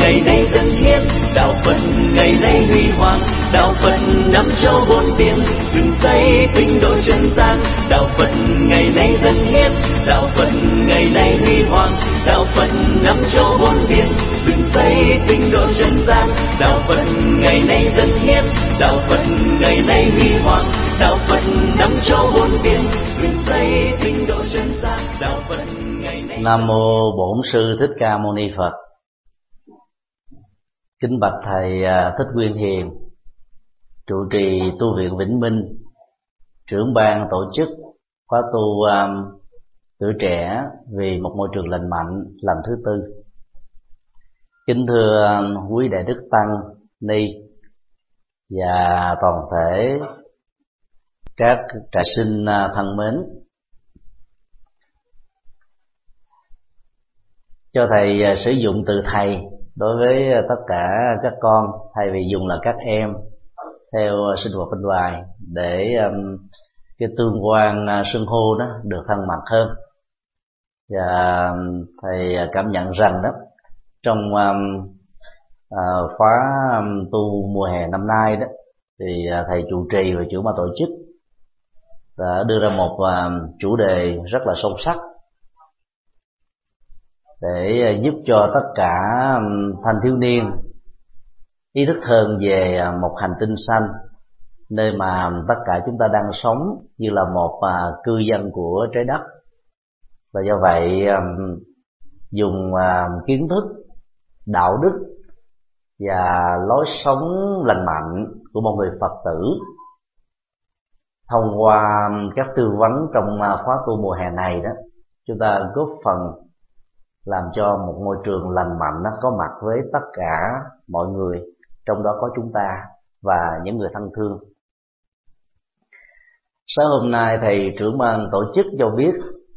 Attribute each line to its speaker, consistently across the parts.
Speaker 1: ngày nay dân hiến, đạo Phật ngày nay huy hoàng, đạo Phật năm châu bốn biển, dựng xây tinh độ chân gian. Đạo Phật ngày nay dân hiến, đạo Phật ngày nay huy hoàng, đạo Phật năm châu bốn biển, dựng xây tinh độ chân gian. Đạo Phật ngày nay dân hiến, đạo Phật ngày nay huy hoàng, đạo Phật năm châu bốn biển, dựng xây tinh độ chân gian. Đạo Phật ngày nay.
Speaker 2: Nam mô Bổn Sư Thích Ca Mâu Ni Phật. Kính bạch thầy Thích Nguyên Hiền, trụ trì tu viện Vĩnh Minh, trưởng ban tổ chức khóa tu tuổi trẻ vì một môi trường lành mạnh lần thứ tư. Kính thưa quý đại đức tăng ni và toàn thể các trà sinh thân mến, cho thầy sử dụng từ thầy đối với tất cả các con thay vì dùng là các em theo sinh hoạt bên ngoài, để cái tương quan xưng hô đó được thân mật hơn. Và thầy cảm nhận rằng đó, trong khóa tu mùa hè năm nay đó, thì thầy trụ trì và trưởng ban tổ chức đã đưa ra một chủ đề rất là sâu sắc để giúp cho tất cả thanh thiếu niên ý thức hơn về một hành tinh xanh, nơi mà tất cả chúng ta đang sống như là một cư dân của trái đất. Và do vậy dùng kiến thức, đạo đức và lối sống lành mạnh của một người Phật tử thông qua các tư vấn trong khóa tu mùa hè này đó, chúng ta góp phần làm cho một môi trường lành mạnh nó có mặt với tất cả mọi người, trong đó có chúng ta và những người thân thương. Sáng hôm nay thầy trưởng ban tổ chức cho biết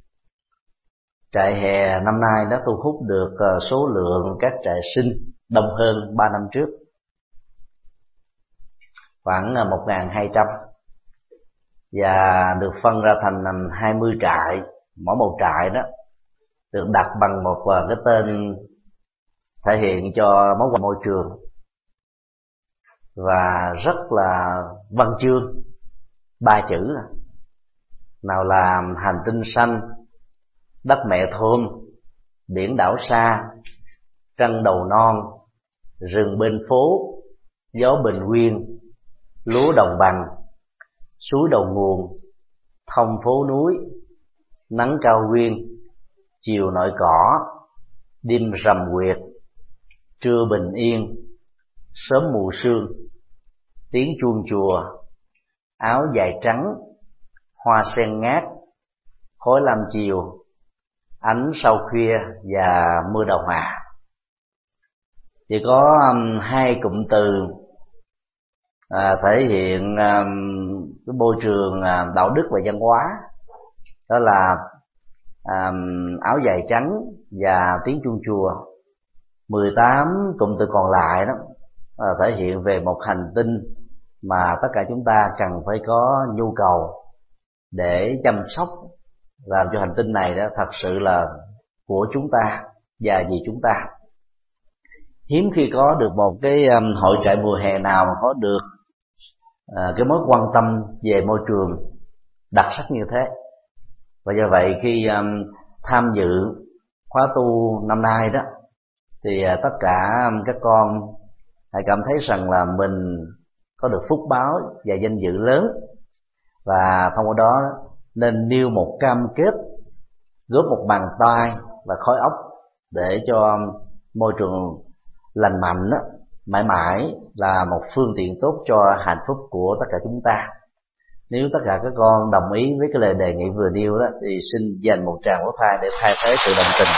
Speaker 2: trại hè năm nay đã thu hút được số lượng các trại sinh đông hơn 3 năm trước, khoảng 1.200, và được phân ra thành 20 trại. Mỗi một trại đó được đặt bằng một cái tên thể hiện cho mối quan môi trường, và rất là văn chương, 3 chữ: nào là hành tinh xanh, đất mẹ thơm, biển đảo xa, trăng đầu non, rừng bên phố, gió bình nguyên, lúa đồng bằng, suối đầu nguồn, thông phố núi, nắng cao nguyên, chiều nội cỏ, đêm rằm quyệt, trưa bình yên, sớm mù sương, tiếng chuông chùa, áo dài trắng, hoa sen ngát, khói lam chiều, ánh sau khuya và mưa đầu hòa. Chỉ có 2 cụm từ thể hiện cái môi trường đạo đức và văn hóa, đó là áo dài trắng và tiếng chuông chùa. 18 cụm từ còn lại đó thể hiện về một hành tinh mà tất cả chúng ta cần phải có nhu cầu để chăm sóc, làm cho hành tinh này đó thật sự là của chúng ta và vì chúng ta. Hiếm khi có được một cái hội trại mùa hè nào mà có được cái mối quan tâm về môi trường đặc sắc như thế. Và do vậy khi tham dự khóa tu năm nay đó, thì tất cả các con hãy cảm thấy rằng là mình có được phúc báo và danh dự lớn, và thông qua đó nên nêu một cam kết góp một bàn tay và khối óc để cho môi trường lành mạnh đó, mãi mãi là một phương tiện tốt cho hạnh phúc của tất cả chúng ta. Nếu tất cả các con đồng ý với cái lời đề nghị vừa nêu đó, thì xin dành một tràng vỗ tay để thay thế sự đồng tình.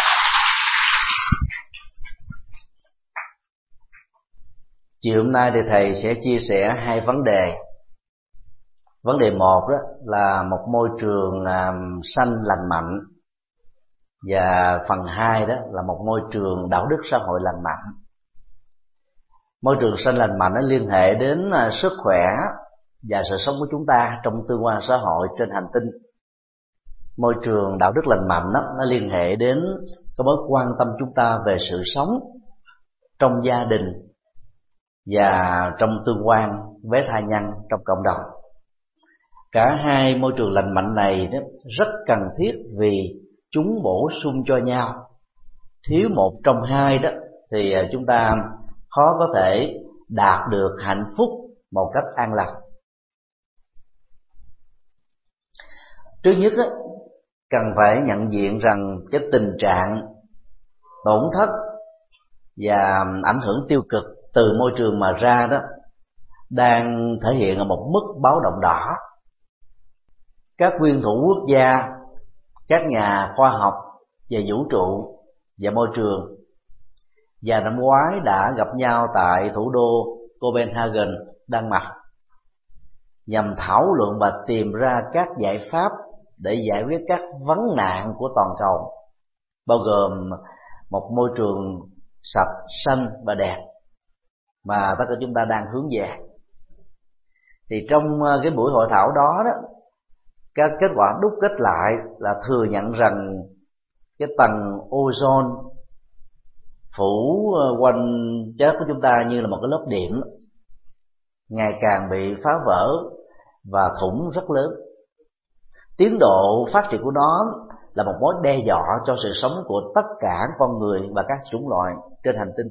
Speaker 2: Chiều hôm nay thì thầy sẽ chia sẻ 2 vấn đề. Vấn đề 1 đó là một môi trường xanh lành mạnh, và phần 2 đó là một môi trường đạo đức xã hội lành mạnh. Môi trường xanh lành mạnh nó liên hệ đến sức khỏe và sự sống của chúng ta trong tương quan xã hội trên hành tinh. Môi trường đạo đức lành mạnh đó, nó liên hệ đến cái mối quan tâm chúng ta về sự sống trong gia đình và trong tương quan với tha nhân trong cộng đồng. Cả hai môi trường lành mạnh này đó rất cần thiết vì chúng bổ sung cho nhau. Thiếu một trong hai đó thì chúng ta khó có thể đạt được hạnh phúc một cách an lành. Trước nhất đó, cần phải nhận diện rằng cái tình trạng tổn thất và ảnh hưởng tiêu cực từ môi trường mà ra đó đang thể hiện ở một mức báo động đỏ. Các nguyên thủ quốc gia, các nhà khoa học về vũ trụ và môi trường và năm ngoái đã gặp nhau tại thủ đô Copenhagen, Đan Mạch, nhằm thảo luận và tìm ra các giải pháp để giải quyết các vấn nạn của toàn cầu, bao gồm một môi trường sạch, xanh và đẹp mà tất cả chúng ta đang hướng về. Thì trong cái buổi hội thảo đó các kết quả đúc kết lại là thừa nhận rằng cái tầng ozone phủ quanh trái đất của chúng ta như là một cái lớp điểm ngày càng bị phá vỡ và thủng rất lớn. Tiến độ phát triển của nó là một mối đe dọa cho sự sống của tất cả con người và các chủng loại trên hành tinh.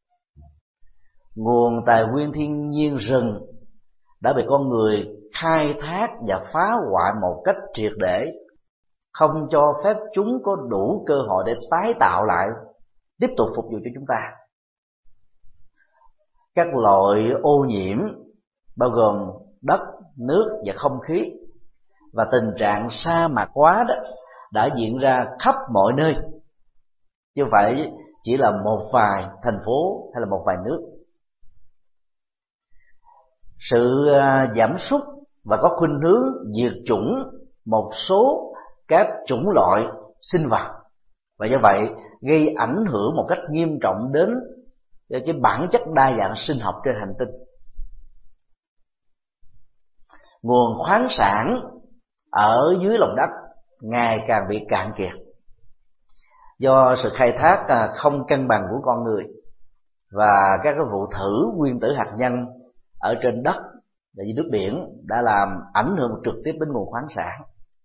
Speaker 2: Nguồn tài nguyên thiên nhiên rừng đã bị con người khai thác và phá hoại một cách triệt để, không cho phép chúng có đủ cơ hội để tái tạo lại, tiếp tục phục vụ cho chúng ta. Các loại ô nhiễm bao gồm đất, nước và không khí, và tình trạng sa mạc hóa đó đã diễn ra khắp mọi nơi, chứ không phải chỉ là một vài thành phố hay là một vài nước. Sự giảm sút và có khuynh hướng diệt chủng một số các chủng loại sinh vật, và do vậy gây ảnh hưởng một cách nghiêm trọng đến cái bản chất đa dạng sinh học trên hành tinh. Nguồn khoáng sản ở dưới lòng đất ngày càng bị cạn kiệt do sự khai thác không cân bằng của con người và các cái vụ thử nguyên tử hạt nhân ở trên đất và dưới nước biển đã làm ảnh hưởng trực tiếp đến nguồn khoáng sản.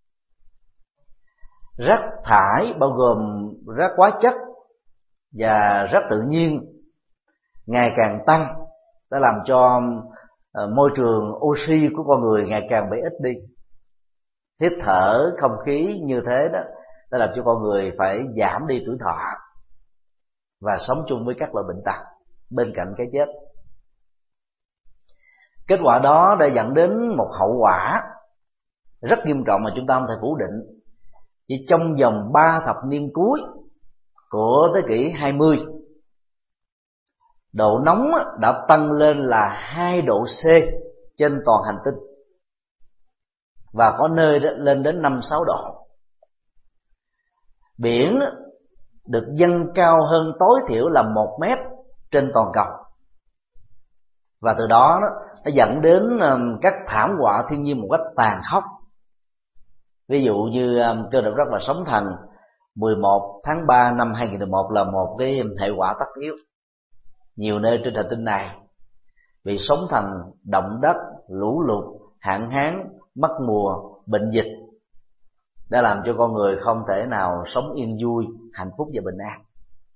Speaker 2: Rác thải bao gồm rác hóa chất và rác tự nhiên ngày càng tăng, đã làm cho môi trường oxy của con người ngày càng bị ít đi. Hít thở không khí như thế đó đã làm cho con người phải giảm đi tuổi thọ và sống chung với các loại bệnh tật bên cạnh cái chết. Kết quả đó đã dẫn đến một hậu quả rất nghiêm trọng mà chúng ta không thể phủ định. Chỉ trong vòng 3 thập niên cuối của thế kỷ 20, độ nóng đã tăng lên là 2 độ C trên toàn hành tinh, và có nơi lên đến 5-6 độ. Biển được dâng cao hơn tối thiểu là 1 mét trên toàn cầu, và từ đó nó dẫn đến các thảm họa thiên nhiên một cách tàn khốc. Ví dụ như cơn động đất và sóng thần 11 tháng 3 năm 2011 là một cái hệ quả tất yếu. Nhiều nơi trên hành tinh này bị sóng thần, động đất, lũ lụt, hạn hán, mất mùa, bệnh dịch đã làm cho con người không thể nào sống yên vui, hạnh phúc và bình an.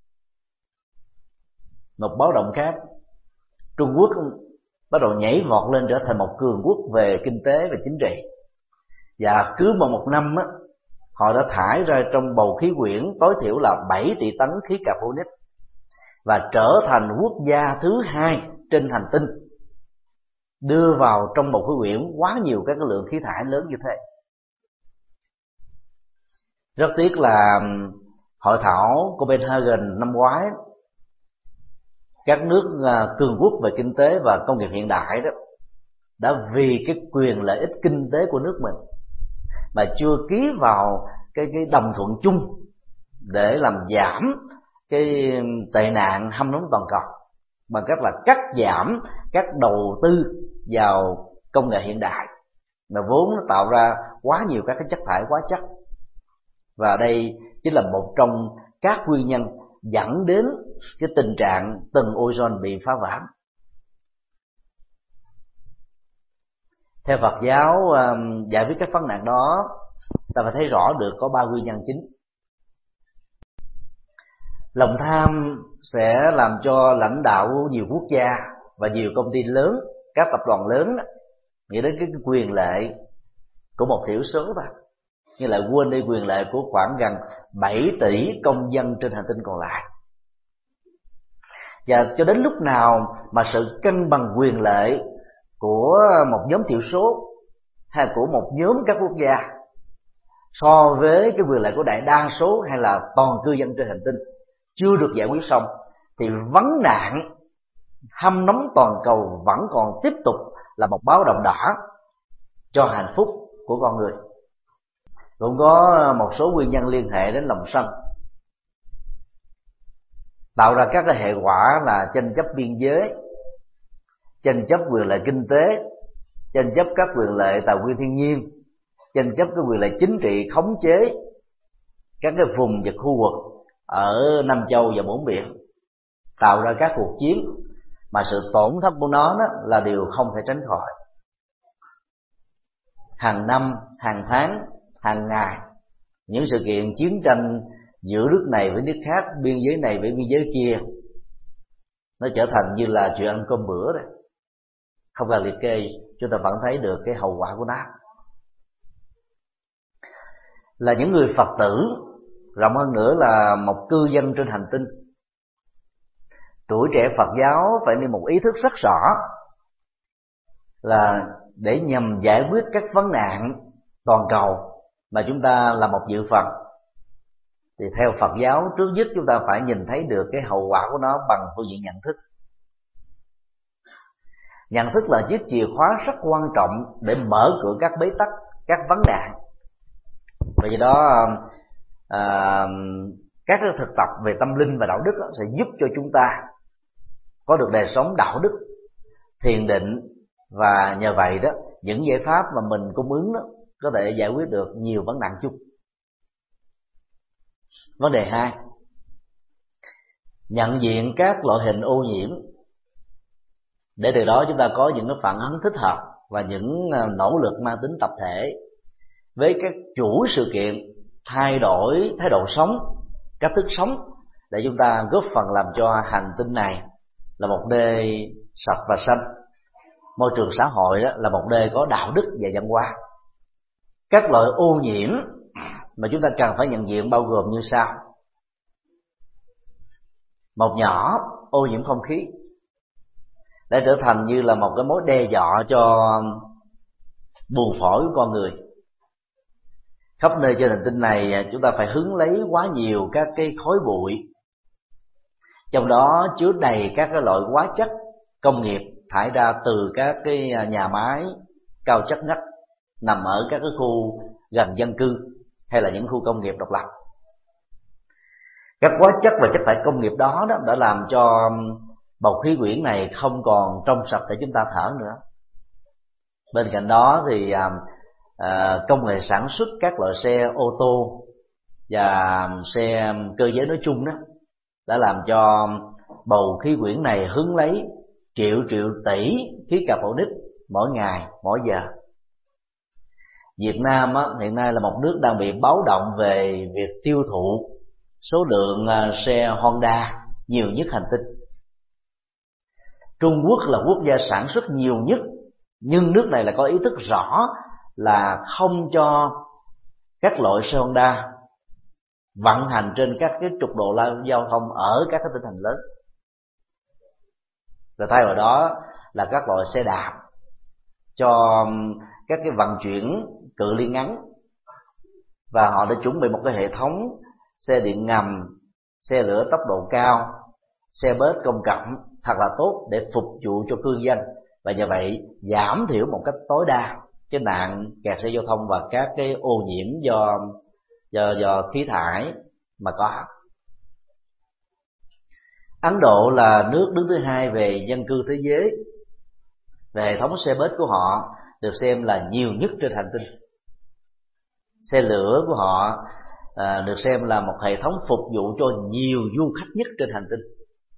Speaker 2: Một báo động khác, Trung Quốc bắt đầu nhảy vọt lên trở thành một cường quốc về kinh tế và chính trị, và cứ một năm họ đã thải ra trong bầu khí quyển tối thiểu là 7 tỷ tấn khí carbonic, và trở thành quốc gia thứ 2 trên hành tinh đưa vào trong bầu khí quyển quá nhiều các lượng khí thải lớn như thế. Rất tiếc là hội thảo Copenhagen năm ngoái, các nước cường quốc về kinh tế và công nghiệp hiện đại đó đã vì cái quyền lợi ích kinh tế của nước mình mà chưa ký vào cái đồng thuận chung để làm giảm cái tệ nạn hâm nóng toàn cầu bằng cách là cắt giảm các đầu tư vào công nghệ hiện đại mà vốn nó tạo ra quá nhiều các cái chất thải hóa chất. Và đây chính là một trong các nguyên nhân dẫn đến cái tình trạng tầng ozone bị phá vỡ. Theo Phật giáo giải quyết các vấn nạn đó, ta phải thấy rõ được có 3 nguyên nhân chính. Lòng tham sẽ làm cho lãnh đạo nhiều quốc gia và nhiều công ty lớn, các tập đoàn lớn nghĩ đến cái quyền lợi của một thiểu số thôi, nhưng lại quên đi quyền lợi của khoảng gần 7 tỷ công dân trên hành tinh còn lại. Và cho đến lúc nào mà sự cân bằng quyền lợi của một nhóm thiểu số hay của một nhóm các quốc gia so với cái quyền lợi của đại đa số hay là toàn cư dân trên hành tinh chưa được giải quyết xong, thì vấn nạn hâm nóng toàn cầu vẫn còn tiếp tục là một báo động đỏ cho hạnh phúc của con người. Cũng có một số nguyên nhân liên hệ đến lòng sân, tạo ra các cái hệ quả là tranh chấp biên giới, tranh chấp quyền lợi kinh tế, tranh chấp các quyền lợi tài nguyên thiên nhiên, tranh chấp cái quyền lợi chính trị khống chế các cái vùng và khu vực ở Nam Châu và bốn biển, tạo ra các cuộc chiến mà sự tổn thất của nó đó là điều không thể tránh khỏi. Hàng năm, hàng tháng, hàng ngày, những sự kiện chiến tranh giữa nước này với nước khác, biên giới này với biên giới kia, nó trở thành như là chuyện ăn cơm bữa đấy, không cần liệt kê, chúng ta vẫn thấy được cái hậu quả của nó. Là những người Phật tử, rộng hơn nữa là một cư dân trên hành tinh, tuổi trẻ Phật giáo phải nên một ý thức rất rõ là để nhằm giải quyết các vấn nạn toàn cầu mà chúng ta là một dự phần, thì theo Phật giáo trước nhất chúng ta phải nhìn thấy được cái hậu quả của nó bằng phương diện nhận thức. Nhận thức là chiếc chìa khóa rất quan trọng để mở cửa các bế tắc, các vấn nạn. Vì đó các thực tập về tâm linh và đạo đức sẽ giúp cho chúng ta có được đời sống đạo đức, thiền định, và nhờ vậy đó những giải pháp mà mình cung ứng đó có thể giải quyết được nhiều vấn nạn chung. Vấn đề 2, nhận diện các loại hình ô nhiễm để từ đó chúng ta có những cái phản ứng thích hợp và những nỗ lực mang tính tập thể với các chuỗi sự kiện thay đổi thái độ sống, cách thức sống, để chúng ta góp phần làm cho hành tinh này là một nơi sạch và xanh, môi trường xã hội đó là một nơi có đạo đức và văn hóa. Các loại ô nhiễm mà chúng ta cần phải nhận diện bao gồm như sau. Một nhỏ, ô nhiễm không khí đã trở thành như là một cái mối đe dọa cho buồng phổi của con người. Khắp nơi trên hành tinh này chúng ta phải hứng lấy quá nhiều các cái khói bụi, trong đó chứa đầy các cái loại hóa chất công nghiệp thải ra từ các cái nhà máy cao chất ngách nằm ở các cái khu gần dân cư hay là những khu công nghiệp độc lập. Các hóa chất và chất thải công nghiệp đó đã làm cho bầu khí quyển này không còn trong sạch để chúng ta thở nữa. Bên cạnh đó thì công nghệ sản xuất các loại xe ô tô và xe cơ giới nói chung đó đã làm cho bầu khí quyển này hứng lấy triệu tỷ khí carbonic mỗi ngày, mỗi giờ. Việt Nam hiện nay là một nước đang bị báo động về việc tiêu thụ số lượng xe Honda nhiều nhất hành tinh. Trung Quốc là quốc gia sản xuất nhiều nhất, nhưng nước này là có ý thức rõ là không cho các loại xe Honda vận hành trên các cái trục độ giao thông ở các cái tỉnh thành lớn, rồi thay vào đó là các loại xe đạp cho các cái vận chuyển cự ly ngắn, và họ đã chuẩn bị một cái hệ thống xe điện ngầm, xe lửa tốc độ cao, xe bus công cộng thật là tốt để phục vụ cho cư dân, và nhờ vậy giảm thiểu một cách tối đa cái nạn kẹt xe giao thông và các cái ô nhiễm do khí thải mà có. Ấn Độ là nước đứng thứ 2 về dân cư thế giới, và hệ thống xe bus của họ được xem là nhiều nhất trên hành tinh. Xe lửa của họ được xem là một hệ thống phục vụ cho nhiều du khách nhất trên hành tinh.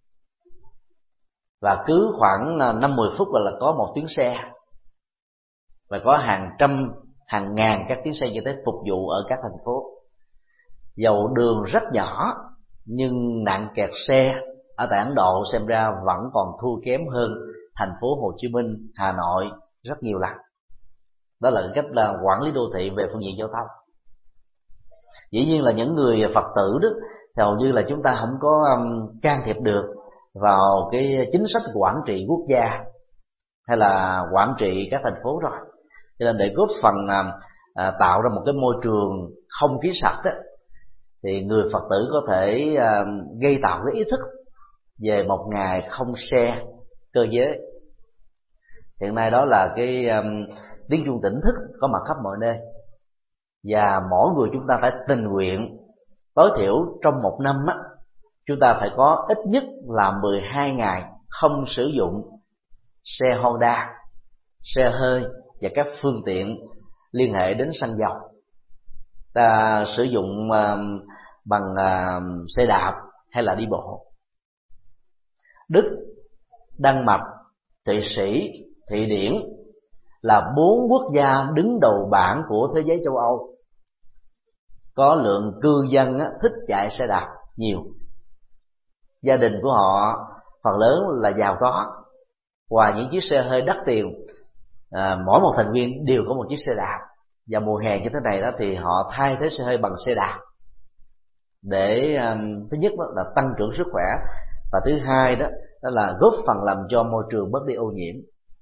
Speaker 2: Và cứ khoảng 5-10 phút là có một chuyến xe, và có hàng trăm hàng ngàn các chuyến xe như thế phục vụ ở các thành phố. Dầu đường rất nhỏ nhưng nạn kẹt xe ở tại Ấn Độ xem ra vẫn còn thua kém hơn thành phố Hồ Chí Minh, Hà Nội rất nhiều lần. Đó là cách là quản lý đô thị về phương diện giao thông. Dĩ nhiên là những người Phật tử đó thì hầu như là chúng ta không có can thiệp được vào cái chính sách quản trị quốc gia hay là quản trị các thành phố rồi. Cho nên để góp phần tạo ra một cái môi trường không khí sạch đó, thì người Phật tử có thể gây tạo cái ý thức về một ngày không xe cơ giới. Hiện nay đó là cái tiếng chuông tỉnh thức có mặt khắp mọi nơi, và mỗi người chúng ta phải tình nguyện tối thiểu trong một năm á, chúng ta phải có ít nhất là 12 ngày không sử dụng xe Honda, xe hơi và các phương tiện liên hệ đến xăng dầu. Ta sử dụng bằng xe đạp hay là đi bộ. Đức, Đan Mạch, Thụy Sĩ, Thụy Điển là 4 quốc gia đứng đầu bảng của thế giới châu Âu có lượng cư dân thích chạy xe đạp nhiều. Gia đình của họ phần lớn là giàu có, ngoài những chiếc xe hơi đắt tiền, mỗi một thành viên đều có một chiếc xe đạp. Và mùa hè như thế này đó thì họ thay thế xe hơi bằng xe đạp để thứ nhất đó là tăng trưởng sức khỏe, và thứ hai đó là góp phần làm cho môi trường bớt đi ô nhiễm.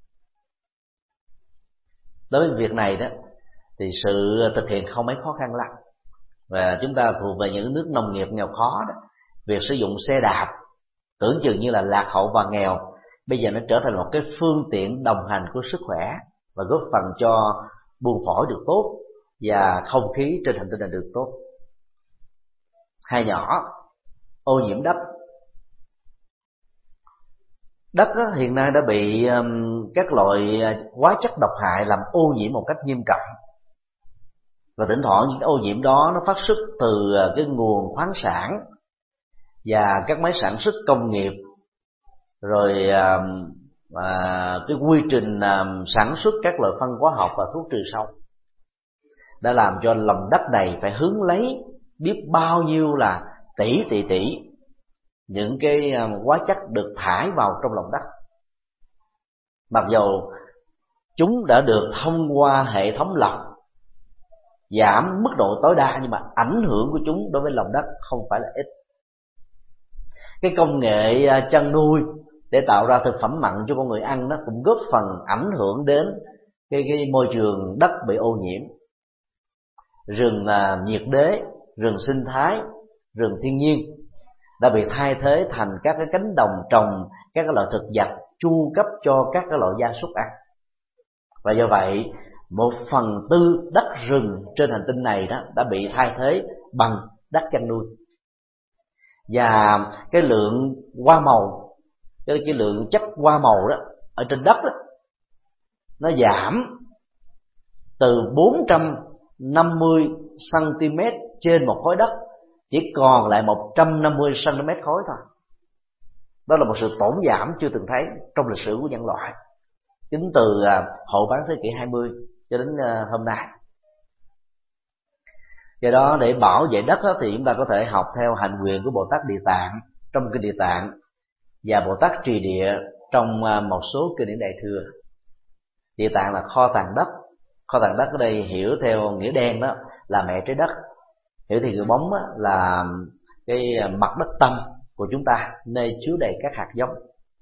Speaker 2: Đối với việc này đó thì sự thực hiện không mấy khó khăn lắm, và chúng ta thuộc về những nước nông nghiệp nghèo khó đó, việc sử dụng xe đạp tưởng chừng như là lạc hậu và nghèo, bây giờ nó trở thành một cái phương tiện đồng hành của sức khỏe và góp phần cho buồng phổi được tốt và không khí trên hành tinh này được tốt. Hai nhỏ, ô nhiễm đất. Đất hiện nay đã bị các loại hóa chất độc hại làm ô nhiễm một cách nghiêm trọng, và thỉnh thoảng những ô nhiễm đó nó phát xuất từ cái nguồn khoáng sản và các máy sản xuất công nghiệp, rồi cái quy trình sản xuất các loại phân hóa học và thuốc trừ sâu đã làm cho lòng đất này phải hứng lấy biết bao nhiêu là tỷ những cái hóa chất được thải vào trong lòng đất. Mặc dù chúng đã được thông qua hệ thống lọc giảm mức độ tối đa, nhưng mà ảnh hưởng của chúng đối với lòng đất không phải là ít. Cái công nghệ chăn nuôi để tạo ra thực phẩm mặn cho con người ăn, nó cũng góp phần ảnh hưởng đến cái môi trường đất bị ô nhiễm. Rừng nhiệt đới, rừng sinh thái, rừng thiên nhiên đã bị thay thế thành các cái cánh đồng trồng các cái loại thực vật chu cấp cho các cái loại gia súc ăn. Và do vậy 1/4 đất rừng trên hành tinh này đó đã bị thay thế bằng đất chăn nuôi, và cái lượng hoa màu, cái lượng chất hoa màu đó ở trên đất đó, nó giảm từ 450 cm trên một khối đất chỉ còn lại 150 cm khối thôi. Đó là một sự tổn giảm chưa từng thấy trong lịch sử của nhân loại, tính từ hậu bán thế kỷ 20 cho đến hôm nay. Do đó để bảo vệ đất đó, thì chúng ta có thể học theo hạnh nguyện của Bồ Tát Địa Tạng trong kinh Địa Tạng và Bồ Tát Trì Địa trong một số kinh điển Đại Thừa. Địa Tạng là kho tàng đất. Kho tàng đất ở đây hiểu theo nghĩa đen đó là mẹ trái đất, hiểu thì nghĩa bóng là cái mặt đất tâm của chúng ta, nơi chứa đầy các hạt giống.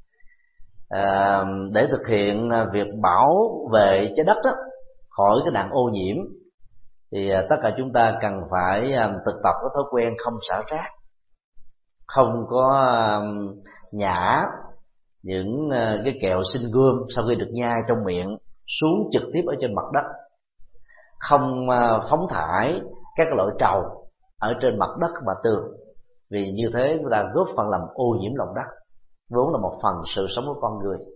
Speaker 2: Để thực hiện việc bảo vệ trái đất đó khỏi cái nạn ô nhiễm thì tất cả chúng ta cần phải thực tập cái thói quen không xả rác, không có nhả những cái kẹo sinh gươm sau khi được nhai trong miệng xuống trực tiếp ở trên mặt đất, không phóng thải các loại trầu ở trên mặt đất và tường, vì như thế chúng ta góp phần làm ô nhiễm lòng đất, vốn là một phần sự sống của con người.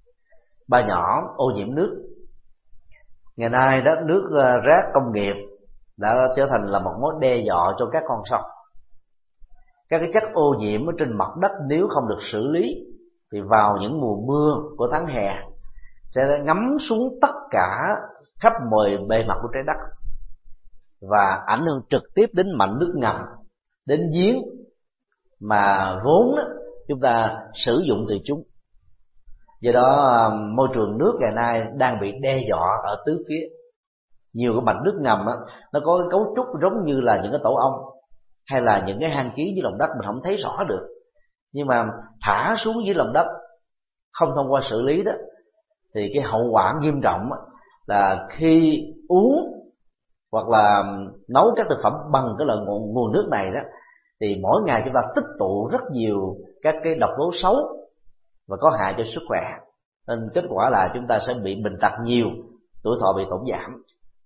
Speaker 2: Ba nhỏ, ô nhiễm nước. Ngày nay đó, nước rác công nghiệp đã trở thành là một mối đe dọa cho các con sông. Các cái chất ô nhiễm ở trên mặt đất nếu không được xử lý thì vào những mùa mưa của tháng hè sẽ ngấm xuống tất cả khắp mọi bề mặt của trái đất và ảnh hưởng trực tiếp đến mạch nước ngầm, đến giếng mà vốn chúng ta sử dụng từ chúng. Do đó môi trường nước ngày nay đang bị đe dọa ở tứ phía. Nhiều cái mạch nước ngầm nó có cái cấu trúc giống như là những cái tổ ong hay là những cái hang ký dưới lòng đất, mình không thấy rõ được, nhưng mà thả xuống dưới lòng đất không thông qua xử lý đó thì cái hậu quả nghiêm trọng là khi uống hoặc là nấu các thực phẩm bằng cái loại nguồn nước này đó, thì mỗi ngày chúng ta tích tụ rất nhiều các cái độc tố xấu và có hại cho sức khỏe, nên kết quả là chúng ta sẽ bị bệnh tật nhiều, tuổi thọ bị tổn giảm.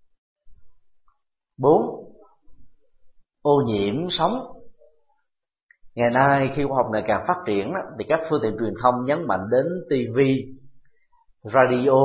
Speaker 2: 4. Ô nhiễm sóng. Ngày nay khi khoa học ngày càng phát triển thì các phương tiện truyền thông nhấn mạnh đến TV, radio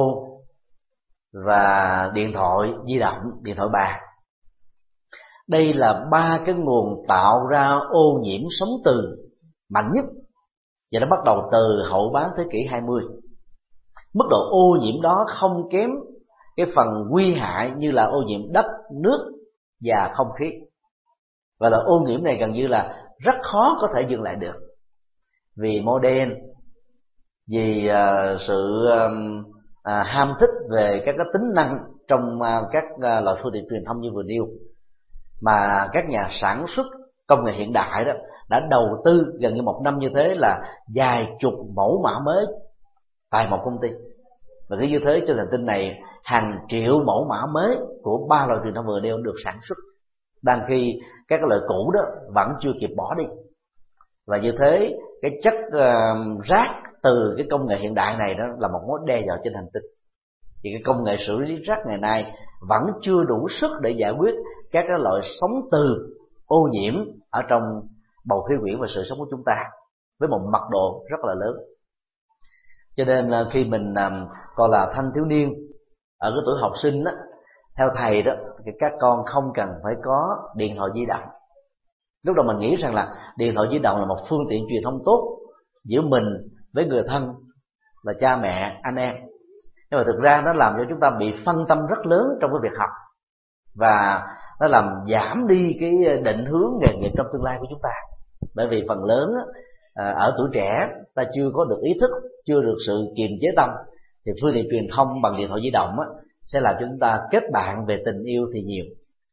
Speaker 2: và điện thoại di động, điện thoại bàn. Đây là ba cái nguồn tạo ra ô nhiễm sóng từ mạnh nhất, và nó bắt đầu từ hậu bán thế kỷ 20. Mức độ ô nhiễm đó không kém cái phần nguy hại như là ô nhiễm đất, nước và không khí. Và là ô nhiễm này gần như là rất khó có thể dừng lại được, vì mô đen, vì sự ham thích về các cái tính năng trong các loại phương tiện truyền thông như vừa nêu, mà các nhà sản xuất công nghệ hiện đại đó đã đầu tư gần như một năm như thế là vài chục mẫu mã mới tại một công ty. Và cứ như thế trên hành tinh này hàng triệu mẫu mã mới của ba loại truyền thông vừa nêu được sản xuất, đang khi các loại cũ đó vẫn chưa kịp bỏ đi. Và như thế cái chất rác từ cái công nghệ hiện đại này đó là một mối đe dọa trên hành tinh. Thì cái công nghệ xử lý rác ngày nay vẫn chưa đủ sức để giải quyết các cái loại sóng từ ô nhiễm ở trong bầu khí quyển và sự sống của chúng ta với một mật độ rất là lớn. Cho nên là khi mình còn là thanh thiếu niên ở cái tuổi học sinh đó, theo thầy đó thì các con không cần phải có điện thoại di động. Lúc đầu mình nghĩ rằng là điện thoại di động là một phương tiện truyền thông tốt giữa mình với người thân là cha mẹ, anh em. Nhưng mà thực ra nó làm cho chúng ta bị phân tâm rất lớn trong cái việc học, và nó làm giảm đi cái định hướng nghề nghiệp trong tương lai của chúng ta. Bởi vì phần lớn ở tuổi trẻ ta chưa có được ý thức, chưa được sự kiềm chế tâm, thì phương tiện truyền thông bằng điện thoại di động sẽ làm cho chúng ta kết bạn về tình yêu thì nhiều.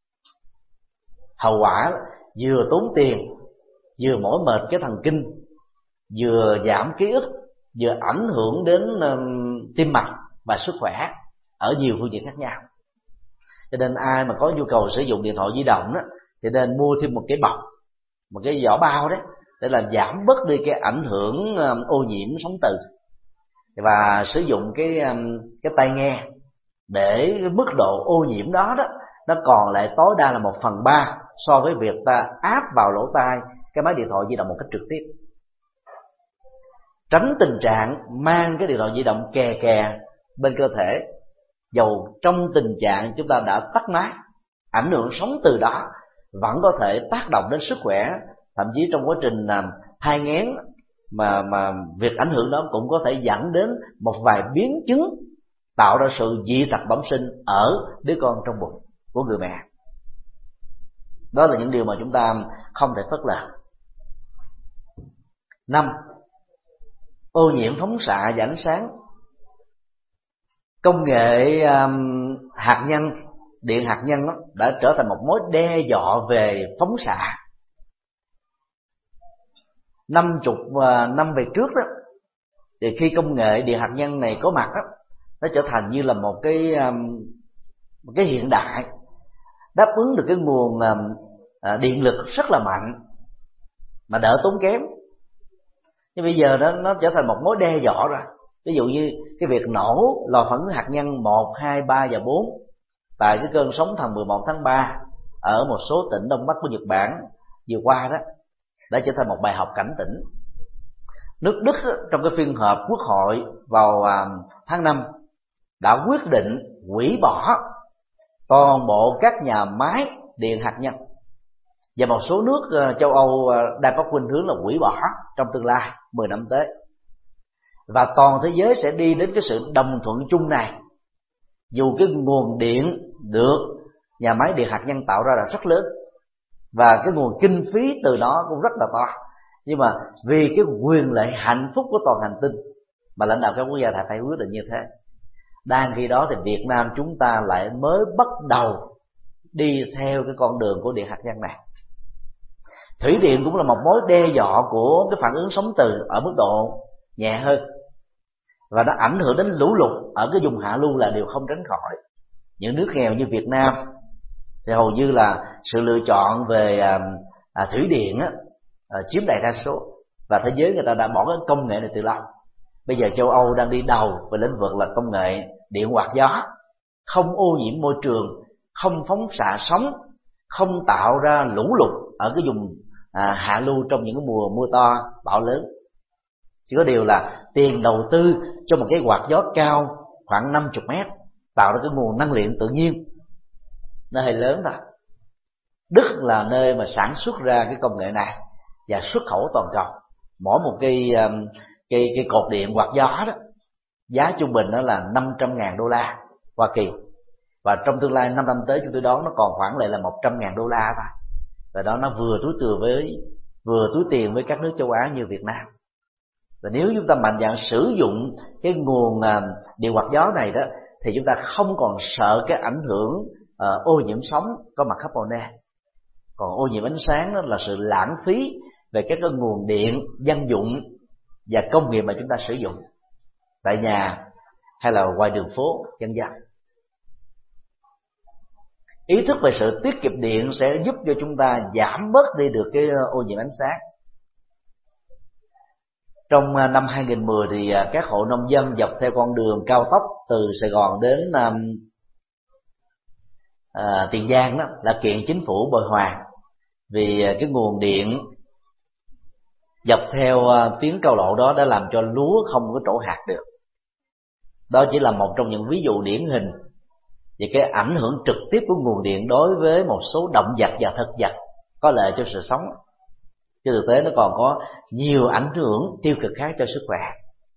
Speaker 2: Hậu quả vừa tốn tiền, vừa mỏi mệt cái thần kinh, vừa giảm ký ức, vừa ảnh hưởng đến tim mạch và sức khỏe ở nhiều phương diện khác nhau. Cho nên ai mà có nhu cầu sử dụng điện thoại di động đó, thì nên mua thêm một cái bọc, một cái vỏ bao đấy, để làm giảm bớt đi cái ảnh hưởng ô nhiễm sóng từ, và sử dụng cái tai nghe để mức độ ô nhiễm đó nó còn lại tối đa là 1/3 so với việc ta áp vào lỗ tai cái máy điện thoại di động một cách trực tiếp. Tránh tình trạng mang cái điện thoại di động kè kè bên cơ thể, dầu trong tình trạng chúng ta đã tắt máy, ảnh hưởng sóng từ đó vẫn có thể tác động đến sức khỏe, thậm chí trong quá trình thai nghén mà việc ảnh hưởng đó cũng có thể dẫn đến một vài biến chứng tạo ra sự dị tật bẩm sinh ở đứa con trong bụng của người mẹ. Đó là những điều mà chúng ta không thể phớt lờ. 5. Ô nhiễm phóng xạ và ánh sáng. Công nghệ hạt nhân, điện hạt nhân đã trở thành một mối đe dọa về phóng xạ. 50 năm về trước đó, thì khi công nghệ điện hạt nhân này có mặt đó, nó trở thành như là một cái hiện đại, đáp ứng được cái nguồn điện lực rất là mạnh mà đỡ tốn kém. Nhưng bây giờ nó trở thành một mối đe dọa rồi. Ví dụ như cái việc nổ lò phản ứng hạt nhân 1, 2, 3 và 4 tại cái cơn sóng thần 11 tháng 3 ở một số tỉnh Đông Bắc của Nhật Bản vừa qua đó, đã trở thành một bài học cảnh tỉnh. Nước Đức trong cái phiên họp quốc hội vào tháng 5 đã quyết định hủy bỏ toàn bộ các nhà máy điện hạt nhân, và một số nước châu Âu đang có khuynh hướng là hủy bỏ trong tương lai 10 năm tới. Và toàn thế giới sẽ đi đến cái sự đồng thuận chung này. Dù cái nguồn điện được nhà máy điện hạt nhân tạo ra là rất lớn, và cái nguồn kinh phí từ đó cũng rất là to, nhưng mà vì cái quyền lợi hạnh phúc của toàn hành tinh mà lãnh đạo các quốc gia phải quyết định như thế. Đang khi đó thì Việt Nam chúng ta lại mới bắt đầu đi theo cái con đường của điện hạt nhân này. Thủy điện cũng là một mối đe dọa của cái phản ứng sóng từ ở mức độ nhẹ hơn, và nó ảnh hưởng đến lũ lụt ở cái vùng hạ lưu là điều không tránh khỏi. Những nước nghèo như Việt Nam thì hầu như là sự lựa chọn về thủy điện chiếm đại đa số, và thế giới người ta đã bỏ cái công nghệ này từ lâu. Bây giờ châu Âu đang đi đầu về lĩnh vực là công nghệ điện quạt gió, không ô nhiễm môi trường, không phóng xạ sóng, không tạo ra lũ lụt ở cái vùng hạ lưu trong những cái mùa mưa to bão lớn. Chỉ có điều là tiền đầu tư cho một cái quạt gió cao khoảng 50 mét tạo ra cái nguồn năng lượng tự nhiên nó hơi lớn thôi. Đức là nơi mà sản xuất ra cái công nghệ này và xuất khẩu toàn cầu. Mỗi một cái cột điện quạt gió đó, giá trung bình đó là $500,000 Hoa Kỳ, và trong tương lai 5 năm tới chúng tôi đoán nó còn khoảng lại là $100,000 thôi. Và đó nó vừa túi tiền với các nước châu Á như Việt Nam. Và nếu chúng ta mạnh dạn sử dụng cái nguồn điện quạt gió này đó, thì chúng ta không còn sợ cái ảnh hưởng ô nhiễm sóng có mặt carbon. Còn ô nhiễm ánh sáng đó là sự lãng phí về các cái nguồn điện dân dụng và công nghiệp mà chúng ta sử dụng tại nhà hay là ngoài đường phố vân vân. Ý thức về sự tiết kiệm điện sẽ giúp cho chúng ta giảm bớt đi được cái ô nhiễm ánh sáng. Trong năm 2010 thì các hộ nông dân dọc theo con đường cao tốc từ Sài Gòn đến Tiền Giang đó đã kiện chính phủ bồi hoàn vì cái nguồn điện dọc theo tuyến cao lộ đó đã làm cho lúa không có trổ hạt được. Đó chỉ là một trong những ví dụ điển hình về cái ảnh hưởng trực tiếp của nguồn điện đối với một số động vật và thực vật có lợi cho sự sống. Chứ thực tế nó còn có nhiều ảnh hưởng tiêu cực khác cho sức khỏe.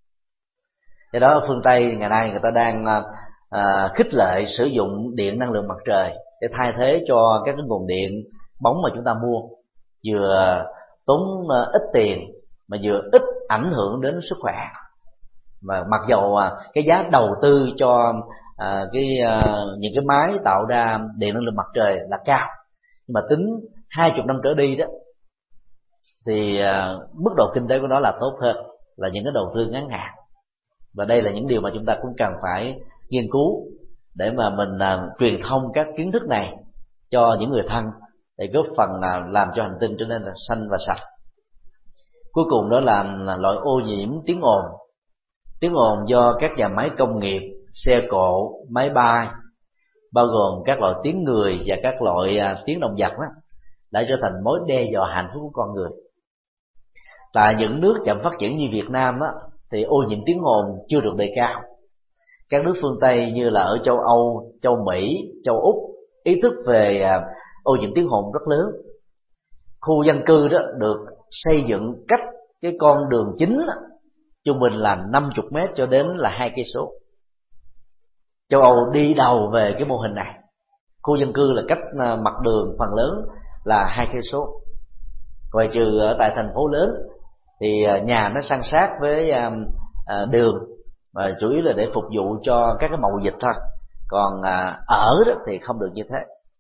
Speaker 2: Do đó ở phương Tây ngày nay người ta đang khích lệ sử dụng điện năng lượng mặt trời để thay thế cho các cái nguồn điện bóng mà chúng ta mua, vừa tốn ít tiền mà vừa ít ảnh hưởng đến sức khỏe. Mà mặc dầu cái giá đầu tư cho những cái máy tạo ra điện năng lượng mặt trời là cao, nhưng mà tính 20 năm trở đi đó thì mức độ kinh tế của nó là tốt hơn là những cái đầu tư ngắn hạn. Và đây là những điều mà chúng ta cũng cần phải nghiên cứu để mà mình truyền thông các kiến thức này cho những người thân, để góp phần làm cho hành tinh trở nên là xanh và sạch. Cuối cùng đó là loại ô nhiễm tiếng ồn. Tiếng ồn do các nhà máy công nghiệp, xe cộ, máy bay, bao gồm các loại tiếng người và các loại tiếng động vật đó, đã trở thành mối đe dọa hạnh phúc của con người. Tại những nước chậm phát triển như Việt Nam đó, thì ô nhiễm tiếng ồn chưa được đề cao. Các nước phương Tây như là ở châu Âu, châu Mỹ, châu Úc ý thức về ô nhiễm tiếng ồn rất lớn. Khu dân cư đó được xây dựng cách cái con đường chính đó, trung bình là 50 mét cho đến là 2 cây số. Châu Âu đi đầu về cái mô hình này. Khu dân cư là cách mặt đường phần lớn là 2 cây số. Ngoài trừ ở tại thành phố lớn thì nhà nó san sát với đường, mà chủ yếu là để phục vụ cho các cái mậu dịch thôi. Còn ở đó thì không được như thế.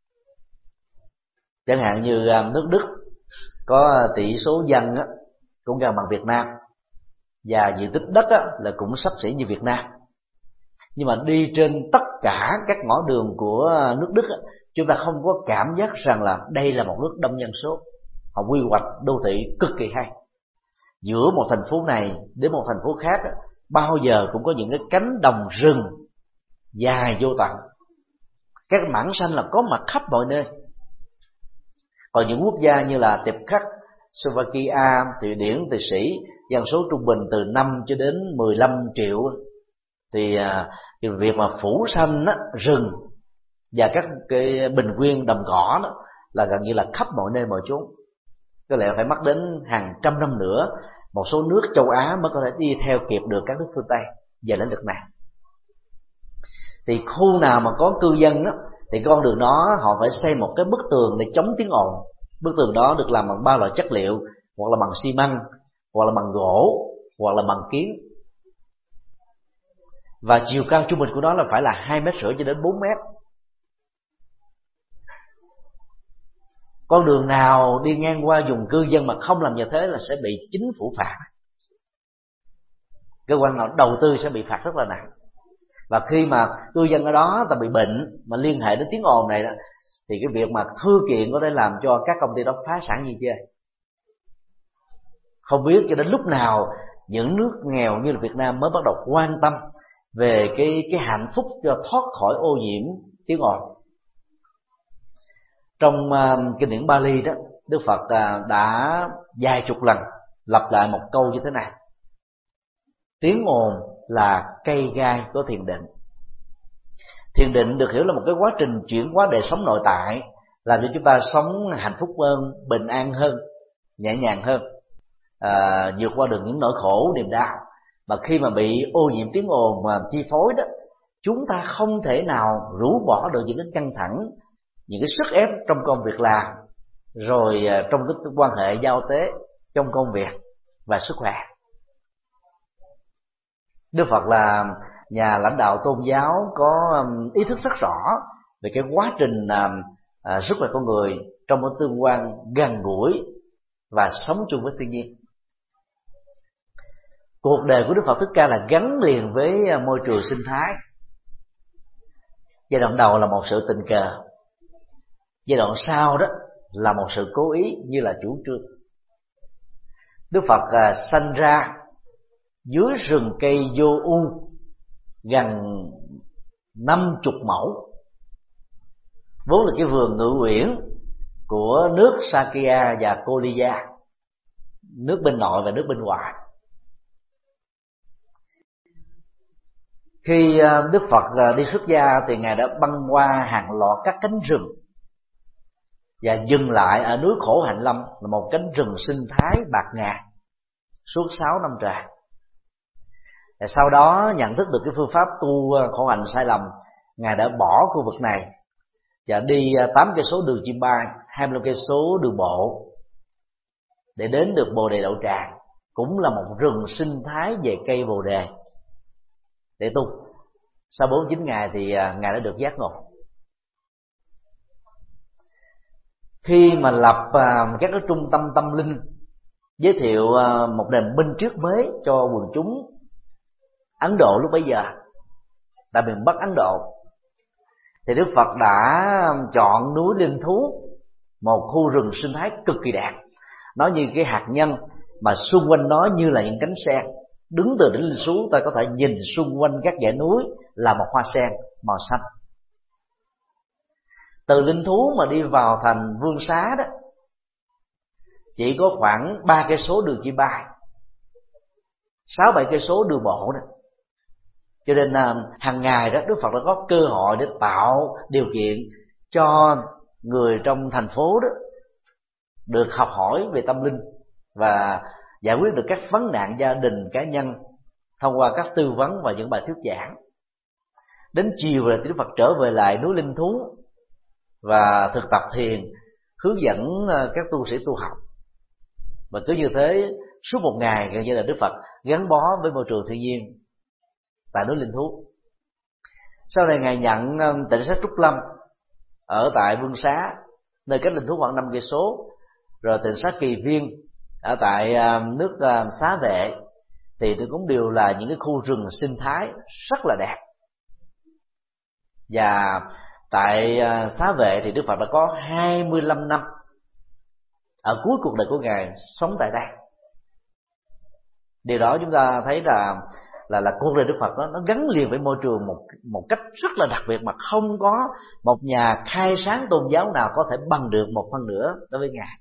Speaker 2: Chẳng hạn như nước Đức có tỷ số dân đó, cũng gần bằng Việt Nam, và diện tích đất đó, là cũng xấp xỉ như Việt Nam. Nhưng mà đi trên tất cả các ngõ đường của nước Đức đó, chúng ta không có cảm giác rằng là đây là một nước đông dân số. Họ quy hoạch đô thị cực kỳ hay. Giữa một thành phố này đến một thành phố khác đó, bao giờ cũng có những cái cánh đồng rừng dài vô tận. Các mảng xanh là có mặt khắp mọi nơi. Còn những quốc gia như là Tiệp Khắc, Slovakia, Thụy Điển, Thụy Sĩ, dân số trung bình từ 5 cho đến 15 triệu, thì việc mà phủ xanh rừng và các cái bình nguyên đồng cỏ đó là gần như là khắp mọi nơi mọi chốn. Có lẽ phải mất đến hàng trăm năm nữa một số nước châu Á mới có thể đi theo kịp được các nước phương Tây về lĩnh vực này. Thì khu nào mà có cư dân đó, thì con đường đó họ phải xây một cái bức tường để chống tiếng ồn. Bức tường đó được làm bằng ba loại chất liệu, hoặc là bằng xi măng, hoặc là bằng gỗ, hoặc là bằng kiến. Và chiều cao trung bình của nó là phải là 2,5 mét cho đến 4 mét. Con đường nào đi ngang qua vùng cư dân mà không làm như thế là sẽ bị chính phủ phạt. Cơ quan nào đầu tư sẽ bị phạt rất là nặng. Và khi mà cư dân ở đó ta bị bệnh mà liên hệ đến tiếng ồn này đó, thì cái việc mà thư kiện có thể làm cho các công ty đó phá sản như chơi. Không biết cho đến lúc nào những nước nghèo như là Việt Nam mới bắt đầu quan tâm về cái hạnh phúc cho thoát khỏi ô nhiễm tiếng ồn. Trong kinh điển Bali đó, Đức Phật đã vài chục lần lặp lại một câu như thế này: tiếng ồn là cây gai của thiền định. Thiền định được hiểu là một cái quá trình chuyển hóa đời sống nội tại, làm cho chúng ta sống hạnh phúc hơn, bình an hơn, nhẹ nhàng hơn, vượt qua được những nỗi khổ niềm đau. Mà khi mà bị ô nhiễm tiếng ồn mà chi phối đó, chúng ta không thể nào rũ bỏ được những cái căng thẳng, những cái sức ép trong công việc làm, rồi trong cái quan hệ giao tế, trong công việc và sức khỏe. Đức Phật là nhà lãnh đạo tôn giáo có ý thức rất rõ về cái quá trình sức khỏe con người trong một tương quan gần gũi và sống chung với thiên nhiên. Cuộc đời của Đức Phật Thích Ca là gắn liền với môi trường sinh thái. Giai đoạn đầu là một sự tình cờ, giai đoạn sau đó là một sự cố ý như là chủ trương. Đức Phật sanh ra dưới rừng cây vô u gần 50 mẫu, vốn là cái vườn ngự uyển của nước Sakya và Koliya, nước bên nội và nước bên ngoài. Khi Đức Phật đi xuất gia thì Ngài đã băng qua hàng loạt các cánh rừng và dừng lại ở núi Khổ Hạnh Lâm, là một cánh rừng sinh thái bạt ngàn suốt 6 năm trời. Và sau đó nhận thức được cái phương pháp tu khổ hạnh sai lầm, Ngài đã bỏ khu vực này và đi 8 cây số đường chim bay, 25 cây số đường bộ để đến được Bồ Đề Đậu Tràng, cũng là một rừng sinh thái về cây Bồ Đề để tu. Sau 49 ngày thì Ngài đã được giác ngộ. Khi mà lập các cái trung tâm tâm linh, giới thiệu một nền minh triết mới cho quần chúng Ấn Độ lúc bấy giờ, tại miền Bắc Ấn Độ, thì Đức Phật đã chọn núi Linh Thú, một khu rừng sinh thái cực kỳ đẹp. Nó như cái hạt nhân mà xung quanh nó như là những cánh sen. Đứng từ đỉnh Linh Thú ta có thể nhìn xung quanh các dãy núi là một hoa sen màu xanh. Từ Linh Thú mà đi vào thành Vương Xá đó chỉ có khoảng 3 cây số đường chim bay, 6-7 cây số đường bộ đó. Cho nên hàng ngày đó Đức Phật đã có cơ hội để tạo điều kiện cho người trong thành phố đó được học hỏi về tâm linh và giải quyết được các vấn nạn gia đình cá nhân thông qua các tư vấn và những bài thuyết giảng. Đến chiều rồi thì Đức Phật trở về lại núi Linh Thú và thực tập thiền, hướng dẫn các tu sĩ tu học. Và cứ như thế suốt một ngày, gần như là Đức Phật gắn bó với môi trường thiên nhiên tại núi Linh Thú. Sau này Ngài nhận tịnh xá Trúc Lâm ở tại Vương Xá, nơi cách Linh Thú khoảng 5 cây số, rồi tịnh xá Kỳ Viên ở tại nước Xá Vệ, thì cũng đều là những cái khu rừng sinh thái rất là đẹp. Và tại Xá Vệ thì Đức Phật đã có 25 năm ở cuối cuộc đời của Ngài sống tại đây. Điều đó chúng ta thấy là cuộc đời Đức Phật đó, nó gắn liền với môi trường một cách rất là đặc biệt, mà không có một nhà khai sáng tôn giáo nào có thể bằng được một phần nữa đối với Ngài.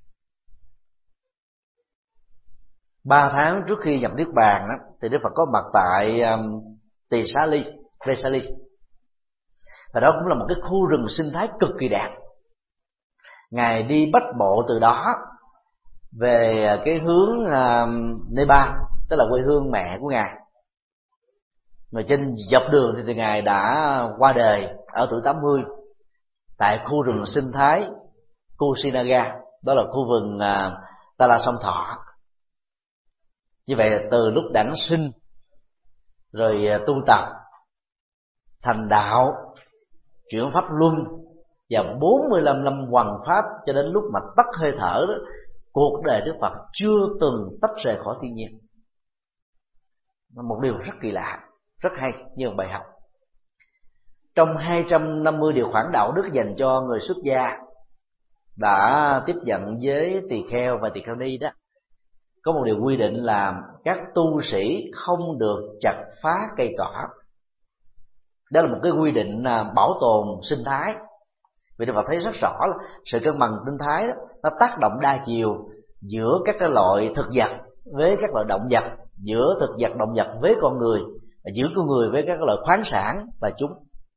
Speaker 2: 3 tháng trước khi nhập Niết Bàn đó, thì Đức Phật có mặt tại Tỳ Xá Ly, Vesali. và đó cũng là một cái khu rừng sinh thái cực kỳ đẹp. Ngài đi bách bộ từ đó về cái hướng Nepal, tức là quê hương mẹ của Ngài. Mà trên dọc đường thì Ngài đã qua đời ở tuổi 80 tại khu rừng sinh thái Kusinaga, đó là khu vườn Tala Sông Thọ. Như vậy từ lúc đản sinh rồi tu tập thành đạo, chuyển pháp luân và 45 năm hoằng pháp cho đến lúc mà tắt hơi thở đó, cuộc đời Đức Phật chưa từng tách rời khỏi thiên nhiên. Một điều rất kỳ lạ, rất hay như một bài học. Trong 250 điều khoản đạo đức dành cho người xuất gia đã tiếp nhận với tỳ kheo và tỳ kheo ni đó, có một điều quy định là các tu sĩ không được chặt phá cây cỏ. Đó là một cái quy định bảo tồn sinh thái. Vì Đức Phật thấy rất rõ là sự cân bằng sinh thái đó, nó tác động đa chiều giữa các cái loại thực vật với các loại động vật, giữa thực vật động vật với con người, và giữa con người với các loại khoáng sản và chúng.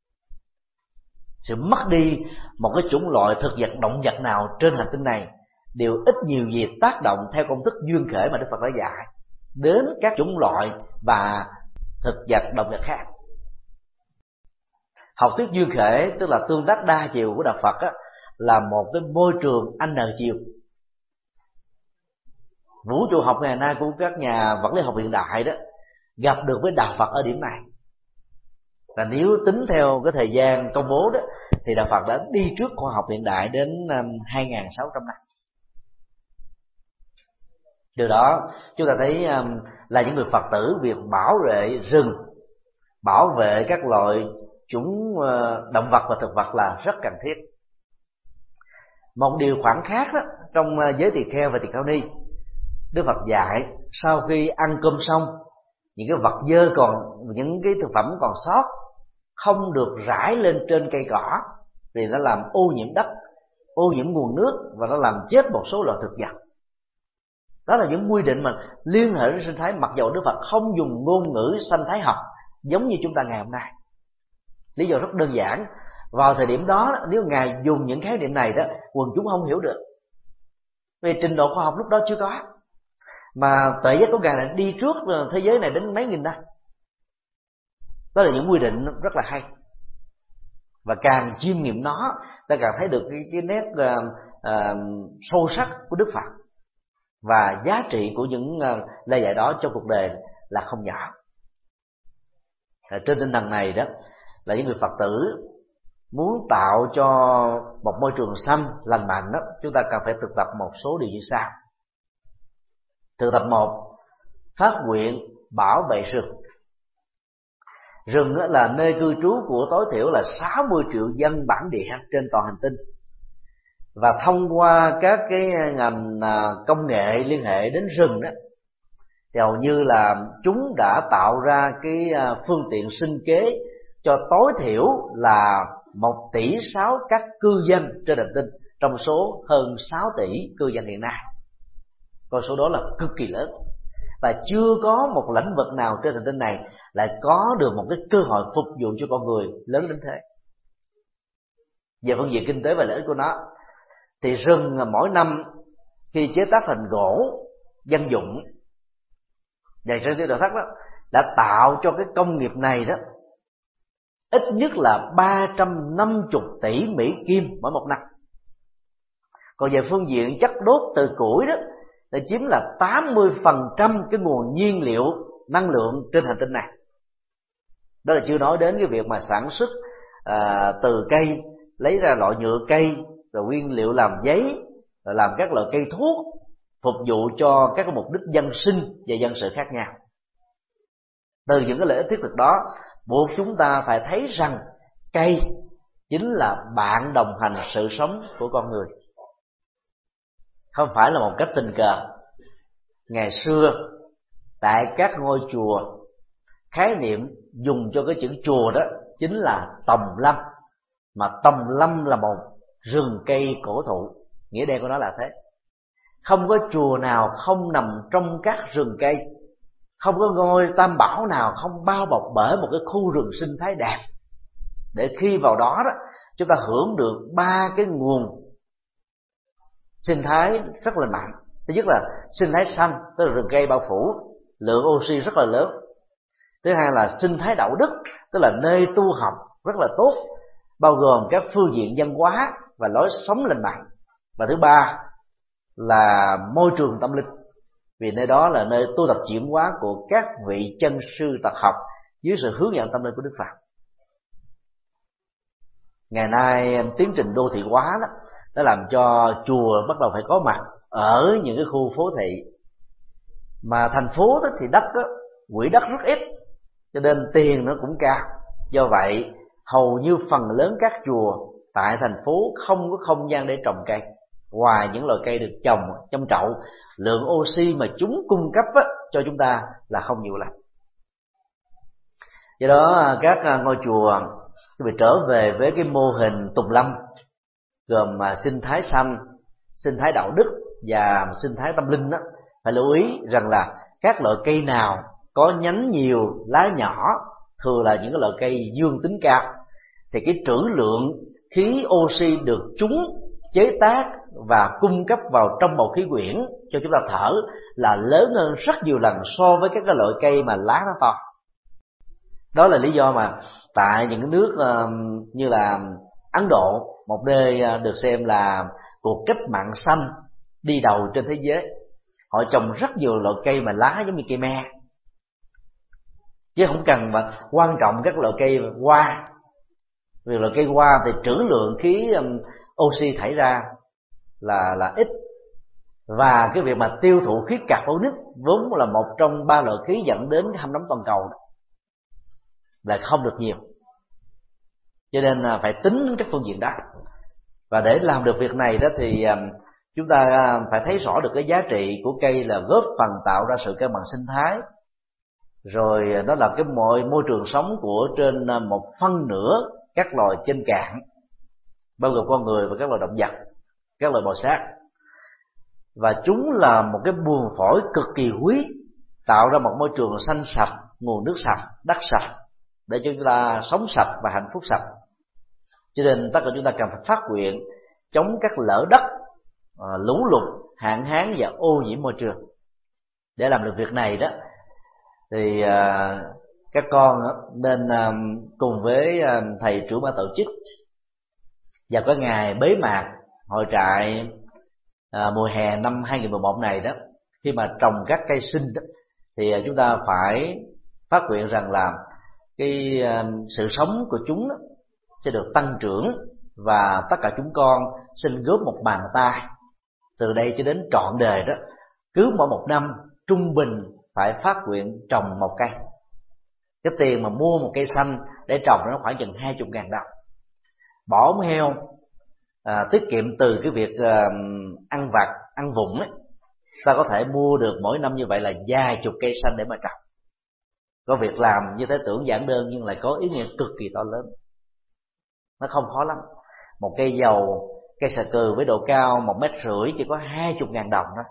Speaker 2: Sự mất đi một cái chủng loại thực vật động vật nào trên hành tinh này đều ít nhiều gì tác động theo công thức duyên khởi mà Đức Phật đã dạy đến các chủng loại và thực vật động vật khác. Học thuyết duyên khởi tức là tương tác đa chiều của đạo Phật á, là một cái môi trường N chiều. Vũ trụ học ngày nay của các nhà vật lý học hiện đại đó gặp được với đạo Phật ở điểm này. Và nếu tính theo cái thời gian công bố đó thì đạo Phật đã đi trước khoa học hiện đại đến 2.600 năm. Từ đó chúng ta thấy là những người Phật tử việc bảo vệ rừng, bảo vệ các loại chủng động vật và thực vật là rất cần thiết. Một điều khoản khác đó, trong giới tỳ kheo và tỳ kheo ni, Đức Phật dạy sau khi ăn cơm xong, những cái vật dơ còn, những cái thực phẩm còn sót không được rải lên trên cây cỏ, vì nó làm ô nhiễm đất, ô nhiễm nguồn nước và nó làm chết một số loài thực vật. Đó là những quy định mà liên hệ đến sinh thái, mặc dầu Đức Phật không dùng ngôn ngữ sanh thái học giống như chúng ta ngày hôm nay. Lý do rất đơn giản, vào thời điểm đó nếu Ngài dùng những khái niệm này đó, quần chúng không hiểu được, vì trình độ khoa học lúc đó chưa có, mà tuệ giác của Ngài là đi trước thế giới này đến mấy nghìn năm. Đó là những quy định rất là hay, và càng chiêm nghiệm nó, ta càng thấy được cái nét sâu sắc của Đức Phật và giá trị của những lời dạy đó trong cuộc đời là không nhỏ. Trên tinh thần này đó, là những người Phật tử muốn tạo cho một môi trường xanh lành mạnh đó, chúng ta cần phải thực tập một số điều như sau. Thực tập 1, phát nguyện bảo vệ rừng. Rừng là nơi cư trú của tối thiểu là 60 triệu dân bản địa trên toàn hành tinh, và thông qua các cái ngành công nghệ liên hệ đến rừng đó, thì hầu như là chúng đã tạo ra cái phương tiện sinh kế cho tối thiểu là 1,6 tỷ các cư dân trên hành tinh trong số hơn 6 tỷ cư dân hiện nay. Con số đó là cực kỳ lớn, và chưa có một lĩnh vực nào trên hành tinh này lại có được một cái cơ hội phục vụ cho con người lớn đến thế. Về phương diện kinh tế và lợi ích của nó, thì rừng mỗi năm khi chế tác thành gỗ dân dụng, và trên tiêu đồ thất đó đã tạo cho cái công nghiệp này đó ít nhất là 350 tỷ Mỹ Kim mỗi một năm. Còn về phương diện chất đốt từ củi đó, đã chiếm là 80% cái nguồn nhiên liệu năng lượng trên hành tinh này. Đó là chưa nói đến cái việc mà sản xuất từ cây, lấy ra loại nhựa cây, rồi nguyên liệu làm giấy, rồi làm các loại cây thuốc phục vụ cho các mục đích dân sinh và dân sự khác nhau. Từ những cái lợi ích thiết thực đó, buộc chúng ta phải thấy rằng cây chính là bạn đồng hành sự sống của con người, không phải là một cách tình cờ. Ngày xưa tại các ngôi chùa, khái niệm dùng cho cái chữ chùa đó chính là tòng lâm, mà tòng lâm là một rừng cây cổ thụ, nghĩa đen của nó là thế. Không có chùa nào không nằm trong các rừng cây, không có ngôi tam bảo nào không bao bọc bởi một cái khu rừng sinh thái đẹp. để khi vào đó chúng ta hưởng được ba cái nguồn sinh thái rất là mạnh. Thứ nhất là sinh thái xanh, tức là rừng cây bao phủ, lượng oxy rất là lớn. Thứ hai là sinh thái đạo đức, tức là nơi tu học rất là tốt, bao gồm các phương diện văn hóa và lối sống lành mạnh. Và thứ ba là môi trường tâm linh, vì nơi đó là nơi tu tập chuyển hóa của các vị chân sư Phật học dưới sự hướng dẫn tâm linh của Đức Phật. Ngày nay tiến trình đô thị hóa đó đã làm cho chùa bắt đầu phải có mặt ở những cái khu phố thị, mà thành phố đó thì đất đó, quỹ đất rất ít, cho nên tiền nó cũng cao. Do vậy hầu như phần lớn các chùa tại thành phố không có không gian để trồng cây. Ngoài những loại cây được trồng trong chậu, lượng oxy mà chúng cung cấp cho chúng ta là không nhiều lắm. Do đó các ngôi chùa bị trở về với cái mô hình tùng lâm, gồm sinh thái xanh, sinh thái đạo đức và sinh thái tâm linh đó, phải lưu ý rằng là các loại cây nào có nhánh nhiều, lá nhỏ, thường là những cái loại cây dương tính cao, thì cái trữ lượng khí oxy được chúng chế tác và cung cấp vào trong bầu khí quyển cho chúng ta thở là lớn hơn rất nhiều lần so với các cái loại cây mà lá nó to. Đó là lý do mà tại những cái nước như là Ấn Độ, một nơi được xem là cuộc cách mạng xanh đi đầu trên thế giới, họ trồng rất nhiều loại cây mà lá giống như cây me, chứ không cần mà quan trọng các loại cây hoa. Vì loại cây hoa thì trữ lượng khí oxy thải ra là ít, và cái việc mà tiêu thụ khí carbonic vốn là một trong ba loại khí dẫn đến hâm nóng toàn cầu là không được nhiều, cho nên là phải tính đến các phương diện đó. Và để làm được việc này đó thì chúng ta phải thấy rõ được cái giá trị của cây là góp phần tạo ra sự cân bằng sinh thái, rồi nó là cái môi trường sống của trên một phân nửa các loài trên cạn, bao gồm con người và các loài động vật, các loài bò sát. Và chúng là một cái buồng phổi cực kỳ quý, tạo ra một môi trường xanh sạch, nguồn nước sạch, đất sạch để cho chúng ta sống sạch và hạnh phúc sạch. Cho nên tất cả chúng ta cần phải phát nguyện chống các lở đất, lũ lụt, hạn hán và ô nhiễm môi trường. Để làm được việc này đó thì các con nên cùng với thầy trưởng ban tổ chức vào cái ngày bế mạc hội trại mùa hè năm 2011 này đó, khi mà trồng các cây sinh đó, thì chúng ta phải phát nguyện rằng là cái sự sống của chúng đó sẽ được tăng trưởng, và tất cả chúng con xin góp một bàn tay từ đây cho đến trọn đời đó, cứ mỗi một năm trung bình phải phát nguyện trồng một cây. Cái tiền mà mua một cây xanh để trồng nó khoảng chừng 20.000 đồng. Bỏ heo tiết kiệm từ cái việc ăn vặt, ăn vụng ấy, ta có thể mua được mỗi năm như vậy là vài chục cây xanh để mà trồng. Có việc làm như thế tưởng giản đơn nhưng lại có ý nghĩa cực kỳ to lớn. Nó không khó lắm. Một cây dầu, cây xà cừ với độ cao 1,5 mét chỉ có 20.000 đồng đó.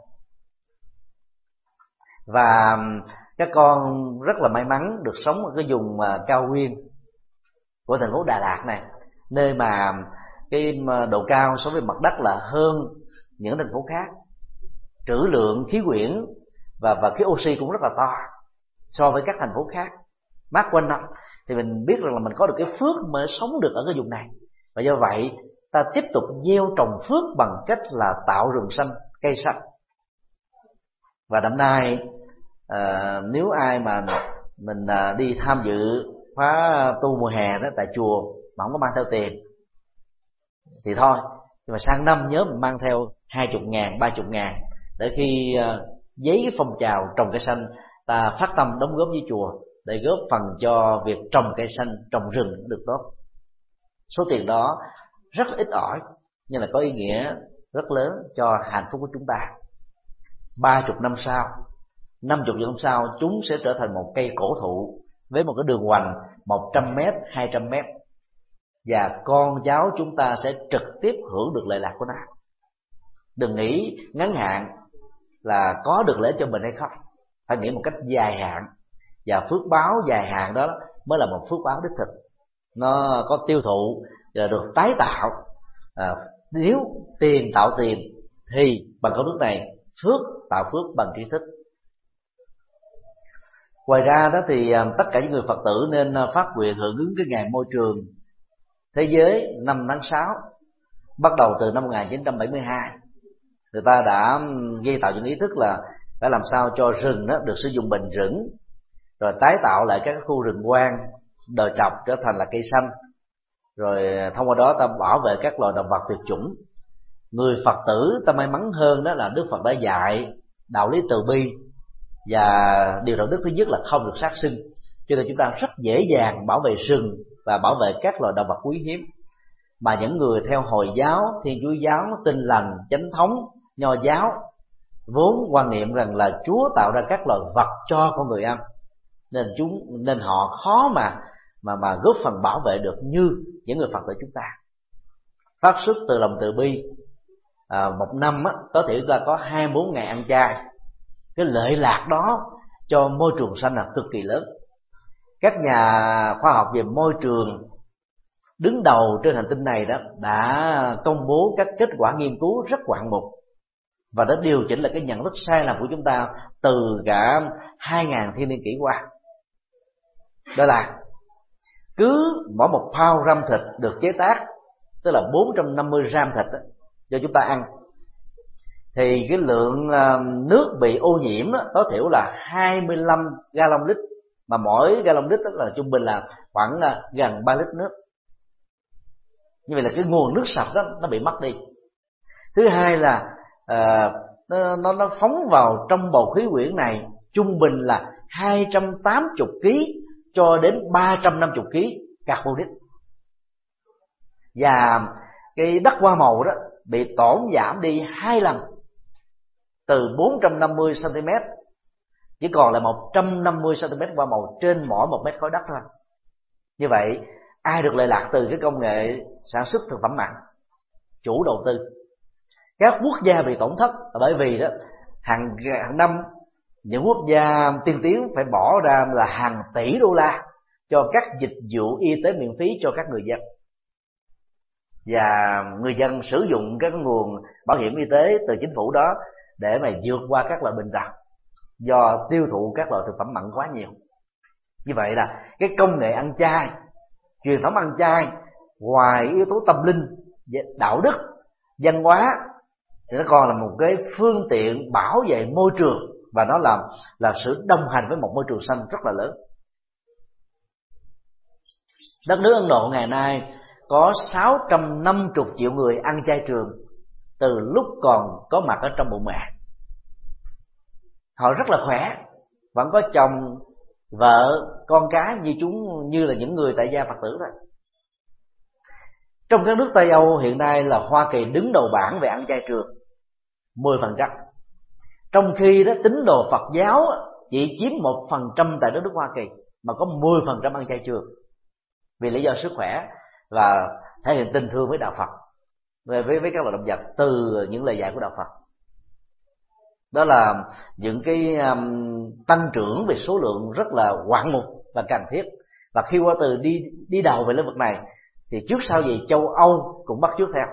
Speaker 2: Và các con rất là may mắn được sống ở cái vùng cao nguyên của thành phố Đà Lạt này, nơi mà cái độ cao so với mặt đất là hơn những thành phố khác, trữ lượng khí quyển và khí oxy cũng rất là to so với các thành phố khác mát quanh năm. Thì mình biết rằng là mình có được cái phước mới sống được ở cái vùng này, và do vậy ta tiếp tục gieo trồng phước bằng cách là tạo rừng xanh, cây xanh. Và năm nay nếu ai mà mình đi tham dự khóa tu mùa hè đó tại chùa mà không có mang theo tiền thì thôi, nhưng mà sang năm nhớ mình mang theo 20.000, 30.000 để khi giấy cái phong trào trồng cây xanh ta phát tâm đóng góp với chùa để góp phần cho việc trồng cây xanh, trồng rừng được tốt. Số tiền đó rất ít ỏi nhưng là có ý nghĩa rất lớn cho hạnh phúc của chúng ta. 30 năm sau, 50 năm sau, chúng sẽ trở thành một cây cổ thụ với một cái đường hoành 100 mét, 200 mét, và con cháu chúng ta sẽ trực tiếp hưởng được lợi lạc của nó. Đừng nghĩ ngắn hạn là có được lợi cho mình hay không, phải nghĩ một cách dài hạn, và phước báo dài hạn đó mới là một phước báo đích thực. nó có tiêu thụ và được tái tạo. Nếu tiền tạo tiền thì bằng công đức này, phước tạo phước bằng tri thức. Ngoài ra đó thì tất cả những người Phật tử nên phát nguyện hưởng ứng cái ngày môi trường thế giới 5 tháng 6, bắt đầu từ năm 1972. Người ta đã gây tạo những ý thức là phải làm sao cho rừng đó được sử dụng bền vững, rồi tái tạo lại các khu rừng hoang đời trọc trở thành là cây xanh, rồi thông qua đó ta bảo vệ các loài động vật tuyệt chủng. Người Phật tử ta may mắn hơn đó là Đức Phật đã dạy đạo lý từ bi, và điều đạo đức thứ nhất là không được sát sinh, cho nên chúng ta rất dễ dàng bảo vệ rừng và bảo vệ các loài động vật quý hiếm. Mà những người theo Hồi giáo, Thiên Chúa giáo, Tin lành, Chánh thống, Nho giáo vốn quan niệm rằng là Chúa tạo ra các loài vật cho con người ăn, nên họ khó mà góp phần bảo vệ được như những người Phật tử chúng ta. Phát xuất từ lòng từ bi, một năm có thể chúng ta có 24 ngày ăn chay. Cái lợi lạc đó cho môi trường xanh là cực kỳ lớn. Các nhà khoa học về môi trường đứng đầu trên hành tinh này đó đã công bố các kết quả nghiên cứu rất ngoạn mục, và đã điều chỉnh lại cái nhận thức sai lầm của chúng ta từ cả 2.000 thiên niên kỷ qua. Đó là cứ mỗi một pound gram thịt được chế tác, tức là 450 gram thịt cho chúng ta ăn, thì cái lượng nước bị ô nhiễm tối thiểu là 25 gallon lít, mà mỗi gallon lít tức là trung bình là khoảng gần 3 lít nước. Như vậy là cái nguồn nước sạch đó nó bị mất đi. Thứ hai là nó phóng vào trong bầu khí quyển này trung bình là 280 kg cho đến 350 kg carbonic. Và cái đất hoa màu đó bị tổn giảm đi 2 lần, từ 450 cm chỉ còn là 150 cm hoa màu trên mỗi 1 mét khối đất thôi. Như vậy ai được lợi lạc từ cái công nghệ sản xuất thực phẩm mặn? Chủ đầu tư. Các quốc gia bị tổn thất bởi vì đó hàng năm những quốc gia tiên tiến phải bỏ ra là hàng tỷ đô la cho các dịch vụ y tế miễn phí cho các người dân, và người dân sử dụng các nguồn bảo hiểm y tế từ chính phủ đó để mà vượt qua các loại bệnh tật do tiêu thụ các loại thực phẩm mặn quá nhiều. Như vậy là cái công nghệ ăn chay, truyền thống ăn chay, ngoài yếu tố tâm linh, đạo đức, văn hóa thì nó còn là một cái phương tiện bảo vệ môi trường, và nó là sự đồng hành với một môi trường xanh rất là lớn. Đất nước Ấn Độ ngày nay có 650 triệu người ăn chay trường từ lúc còn có mặt ở trong bụng mẹ. Họ rất là khỏe, vẫn có chồng, vợ, con cái như là những người tại gia Phật tử thôi. Trong các nước Tây Âu hiện nay là Hoa Kỳ đứng đầu bảng về ăn chay trường, 10%. Trong khi đó tín đồ Phật giáo chỉ chiếm 1% tại đất nước Hoa Kỳ, mà có 10% ăn chay trường, vì lý do sức khỏe và thể hiện tình thương với đạo Phật, với các loài động vật từ những lời dạy của đạo Phật. Đó là những cái tăng trưởng về số lượng rất là ngoạn mục và cần thiết. Và khi qua từ đi đầu về lĩnh vực này thì trước sau gì châu Âu cũng bắt chước theo.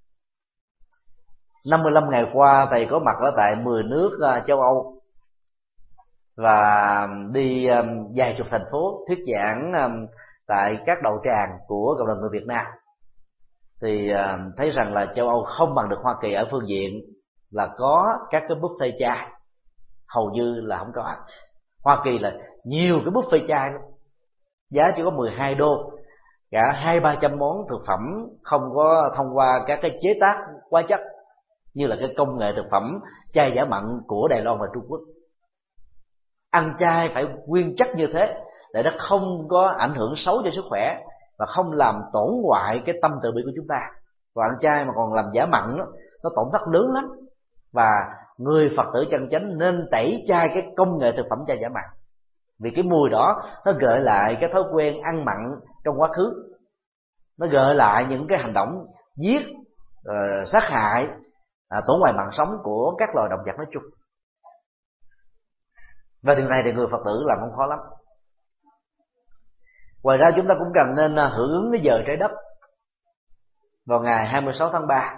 Speaker 2: 55 ngày qua thầy có mặt ở tại 10 nước châu Âu và đi vài chục thành phố thuyết giảng tại các đầu tràng của cộng đồng người Việt Nam, thì thấy rằng là châu Âu không bằng được Hoa Kỳ ở phương diện là có các cái buffet chay, hầu như là không có. Hoa Kỳ là nhiều cái buffet chay lắm, giá chỉ có 12 đô, cả 200-300 món thực phẩm không có thông qua các cái chế tác hóa chất như là cái công nghệ thực phẩm chay giả mặn của Đài Loan và Trung Quốc. Ăn chay phải nguyên chất như thế để nó không có ảnh hưởng xấu cho sức khỏe và không làm tổn hoại cái tâm từ bi của chúng ta. Và ăn chay mà còn làm giả mặn nó tổn thất lớn lắm. Và người Phật tử chân chánh nên tẩy chay cái công nghệ thực phẩm chay giả mặn, vì cái mùi đó nó gợi lại cái thói quen ăn mặn trong quá khứ, nó gợi lại những cái hành động giết, sát hại, tổn hoại mạng sống của các loài động vật nói chung. Và điều này thì người Phật tử làm không khó lắm. Ngoài ra chúng ta cũng cần nên hưởng ứng cái giờ trái đất vào ngày 26 tháng 3.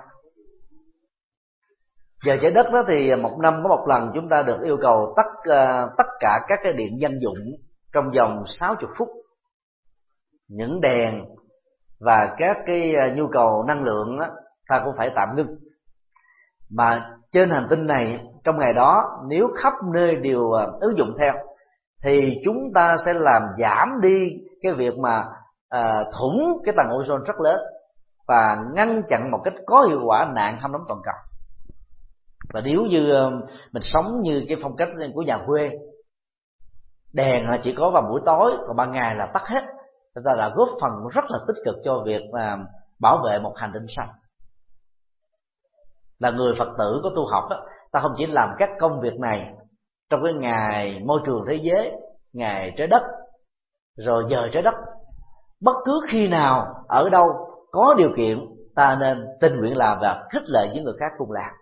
Speaker 2: Giờ trái đất đó thì một năm có một lần chúng ta được yêu cầu tất cả các cái điện dân dụng trong vòng 60 phút. Những đèn và các cái nhu cầu năng lượng đó, ta cũng phải tạm ngưng. Mà trên hành tinh này trong ngày đó, nếu khắp nơi đều ứng dụng theo thì chúng ta sẽ làm giảm đi cái việc mà thủng cái tầng ozone rất lớn và ngăn chặn một cách có hiệu quả nạn hâm nóng toàn cầu. Và nếu như mình sống như cái phong cách của nhà quê, đèn chỉ có vào buổi tối, còn ban ngày là tắt hết, chúng ta đã góp phần rất là tích cực cho việc bảo vệ một hành tinh xanh. Là người Phật tử có tu học đó, ta không chỉ làm các công việc này trong cái ngày môi trường thế giới, ngày trái đất, rồi giờ trái đất, bất cứ khi nào ở đâu có điều kiện ta nên tình nguyện làm và khích lệ những người khác cùng làm.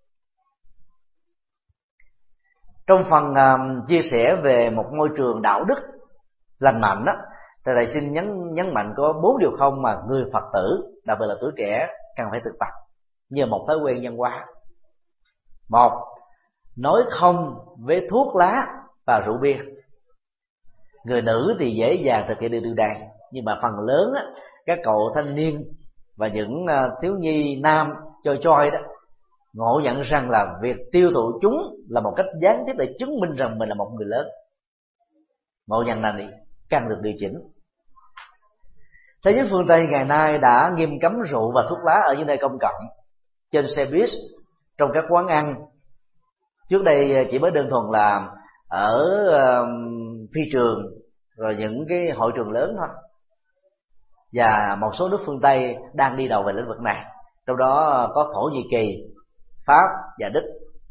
Speaker 2: Trong phần chia sẻ về một môi trường đạo đức lành mạnh đó, thầy xin nhấn mạnh có 4 điều không mà người Phật tử, đặc biệt là tuổi trẻ, cần phải thực tập như một thói quen văn hóa. 1. Nói không với thuốc lá và rượu bia. Người nữ thì dễ dàng thực hiện được điều này, nhưng mà phần lớn á, các cậu thanh niên và những thiếu nhi nam choi đó ngộ nhận rằng là việc tiêu thụ chúng là một cách gián tiếp để chứng minh rằng mình là một người lớn. Ngộ nhận này cần được điều chỉnh. Thế giới phương Tây ngày nay đã nghiêm cấm rượu và thuốc lá ở những nơi công cộng, trên xe buýt, trong các quán ăn. Trước đây chỉ mới đơn thuần là ở phi trường, rồi những cái hội trường lớn thôi. Và một số nước phương Tây đang đi đầu về lĩnh vực này, trong đó có Thổ Nhĩ Kỳ, Pháp và Đức.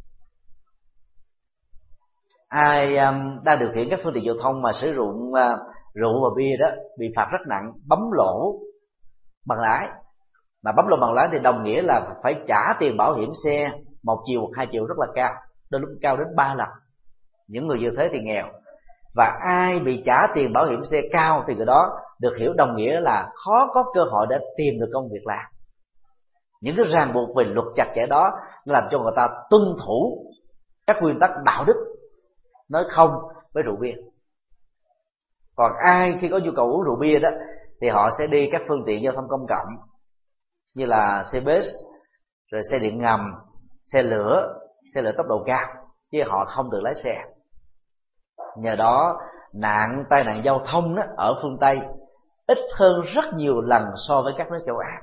Speaker 2: Ai đang điều khiển các phương tiện giao thông mà sử dụng rượu và bia đó bị phạt rất nặng, bấm lỗ bằng lái. Mà bấm lỗ bằng lái thì đồng nghĩa là phải trả tiền bảo hiểm xe 1 triệu hoặc 2 triệu rất là cao, đôi lúc cao đến 3 lần. Những người như thế thì nghèo. Và ai bị trả tiền bảo hiểm xe cao thì người đó được hiểu đồng nghĩa là khó có cơ hội để tìm được công việc làm. Những cái ràng buộc về luật chặt chẽ đó làm cho người ta tuân thủ các nguyên tắc đạo đức, nói không với rượu bia. Còn ai khi có nhu cầu uống rượu bia đó thì họ sẽ đi các phương tiện giao thông công cộng như là xe bus, rồi xe điện ngầm, xe lửa tốc độ cao, chứ họ không tự lái xe. Nhờ đó tai nạn giao thông đó ở phương Tây ít hơn rất nhiều lần so với các nước châu Á.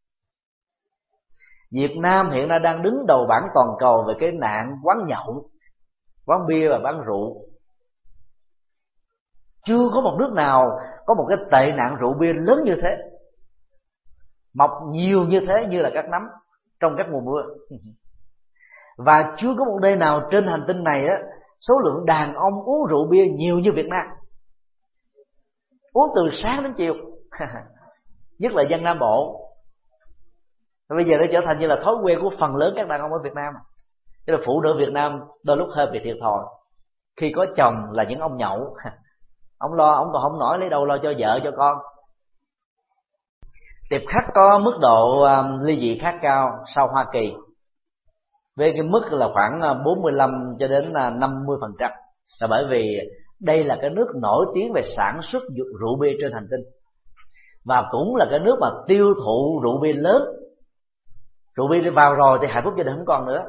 Speaker 2: Việt Nam hiện nay đang đứng đầu bảng toàn cầu về cái nạn quán nhậu, quán bia và bán rượu. Chưa có một nước nào có một cái tệ nạn rượu bia lớn như thế, mọc nhiều như thế như là các nấm trong các mùa mưa. Và chưa có một nơi nào trên hành tinh này á, số lượng đàn ông uống rượu bia nhiều như Việt Nam, uống từ sáng đến chiều. Nhất là dân Nam Bộ. Và bây giờ nó trở thành như là thói quen của phần lớn các đàn ông ở Việt Nam. Chứ là phụ nữ Việt Nam đôi lúc hơi bị thiệt thòi. Khi có chồng là những ông nhậu, ông còn không nổi lấy đâu lo cho vợ cho con. Tiệp khắc có mức độ ly dị khá cao sau Hoa Kỳ, với cái mức là khoảng 45 cho đến 50%. Là bởi vì đây là cái nước nổi tiếng về sản xuất rượu bia trên hành tinh, và cũng là cái nước mà tiêu thụ rượu bia lớn. Rượu bia đi vào rồi thì hạnh phúc gia đình không còn nữa.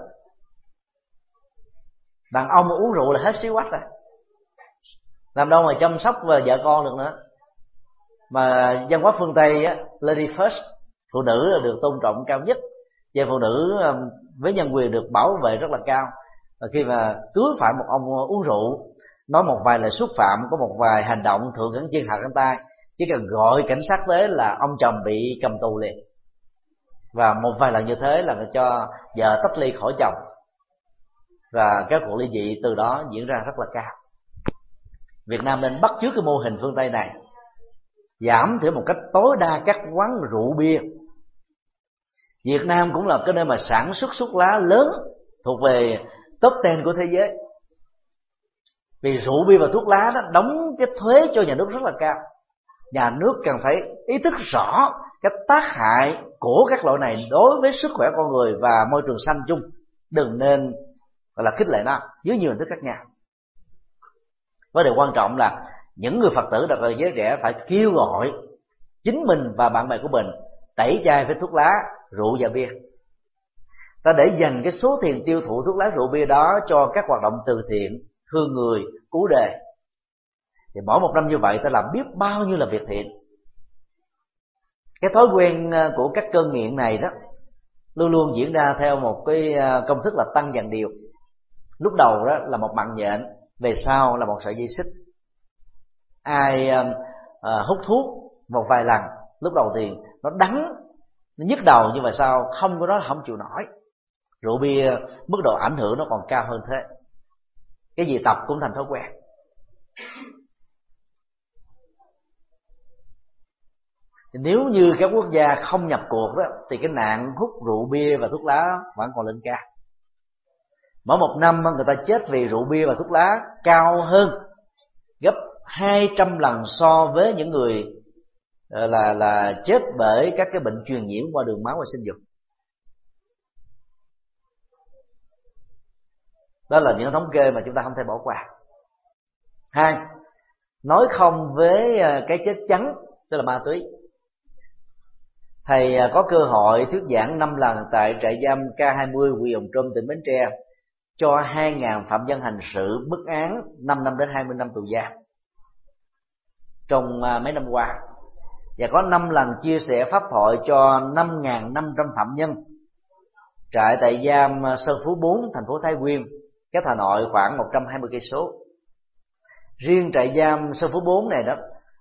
Speaker 2: Đàn ông mà uống rượu là hết xíu quách rồi, làm đâu mà chăm sóc về vợ con được nữa. Mà văn hóa phương Tây á, lady first, phụ nữ là được tôn trọng cao nhất, và phụ nữ với nhân quyền được bảo vệ rất là cao. Và khi mà cưới phải một ông uống rượu, nói một vài lời xúc phạm, có một vài hành động thượng cẳng chân hạ cẳng tay, chỉ cần gọi cảnh sát tới là ông chồng bị cầm tù liền. Và một vài lần như thế là cho vợ tách ly khỏi chồng, và các cuộc ly dị từ đó diễn ra rất là cao. Việt Nam nên bắt chước cái mô hình phương Tây này, giảm thiểu một cách tối đa các quán rượu bia. Việt Nam cũng là cái nơi mà sản xuất thuốc lá lớn, thuộc về top 10 của thế giới. Vì rượu bia và thuốc lá đó đóng cái thuế cho nhà nước rất là cao. Nhà nước cần phải ý thức rõ cái tác hại của các loại này đối với sức khỏe con người và môi trường xanh chung, đừng nên gọi là khích lệ nó dưới nhiều hình thức khác nhau. Vấn đề quan trọng là những người Phật tử, đặc biệt là giới trẻ, phải kêu gọi chính mình và bạn bè của mình tẩy chay với thuốc lá, rượu và bia. Ta để dành cái số tiền tiêu thụ thuốc lá, rượu, bia đó cho các hoạt động từ thiện, thương người, cứu đời. Thì mỗi một năm như vậy ta làm biết bao nhiêu là việc thiện. Cái thói quen của các cơn nghiện này đó luôn luôn diễn ra theo một cái công thức là tăng dần điều. Lúc đầu đó là một mạng nhện, về sau là một sợi dây xích. Ai hút thuốc một vài lần, lúc đầu thì nó đắng, nó nhức đầu, nhưng mà sau không có đó không chịu nổi. Rượu bia mức độ ảnh hưởng nó còn cao hơn thế. Cái gì tập cũng thành thói quen. Nếu như các quốc gia không nhập cuộc đó, thì cái nạn hút rượu bia và thuốc lá vẫn còn lên cao. Mỗi một năm người ta chết vì rượu bia và thuốc lá cao hơn gấp 200 lần so với những người là chết bởi các cái bệnh truyền nhiễm qua đường máu và sinh dục. Đó là những thống kê mà chúng ta không thể bỏ qua. 2. Nói không với cái chết trắng, tức là ma túy. Thầy có cơ hội thuyết giảng 5 lần tại trại giam K20 huyện Hòn Trôm, tỉnh Bến Tre, cho 2.000 phạm nhân hành sự mức án 5 năm đến 20 năm tù giam trong mấy năm qua, và có 5 lần chia sẻ pháp thoại cho 5.500 phạm nhân trại tại giam Sơn Phú 4, thành phố Thái Nguyên, cách Hà Nội khoảng 120 cây số. Riêng trại giam Sơn Phú 4 này đó,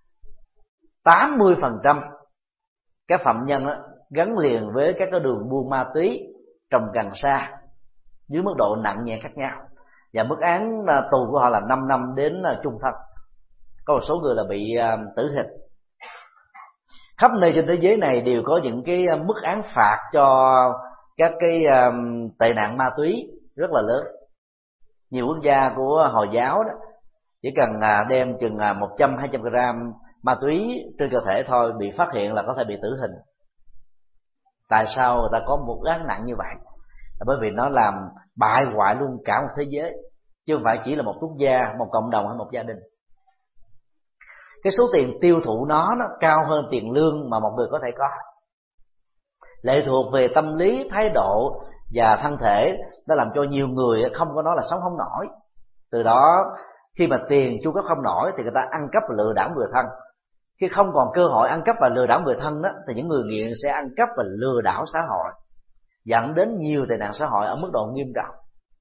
Speaker 2: 80% các phạm nhân đó gắn liền với các cái đường buôn ma túy, trồng cần sa dưới mức độ nặng nhẹ khác nhau, và mức án tù của họ là 5 năm đến chung thân. Có một số người là bị tử hình. Khắp nơi trên thế giới này đều có những cái mức án phạt cho các cái tệ nạn ma túy rất là lớn. Nhiều quốc gia của Hồi giáo đó chỉ cần đem chừng 100-200 gram ma túy trên cơ thể thôi, bị phát hiện là có thể bị tử hình. Tại sao người ta có một án nặng như vậy? Là bởi vì nó làm bại hoại luôn cả một thế giới, chứ không phải chỉ là một quốc gia, một cộng đồng hay một gia đình. Cái số tiền tiêu thụ nó cao hơn tiền lương mà một người có thể có. Lệ thuộc về tâm lý, thái độ và thân thể, nó làm cho nhiều người không có nó là sống không nổi. Từ đó khi mà tiền chu cấp không nổi thì người ta ăn cắp và lừa đảo người thân. Khi không còn cơ hội ăn cắp và lừa đảo người thân đó, thì những người nghiện sẽ ăn cắp và lừa đảo xã hội, dẫn đến nhiều tệ nạn xã hội ở mức độ nghiêm trọng.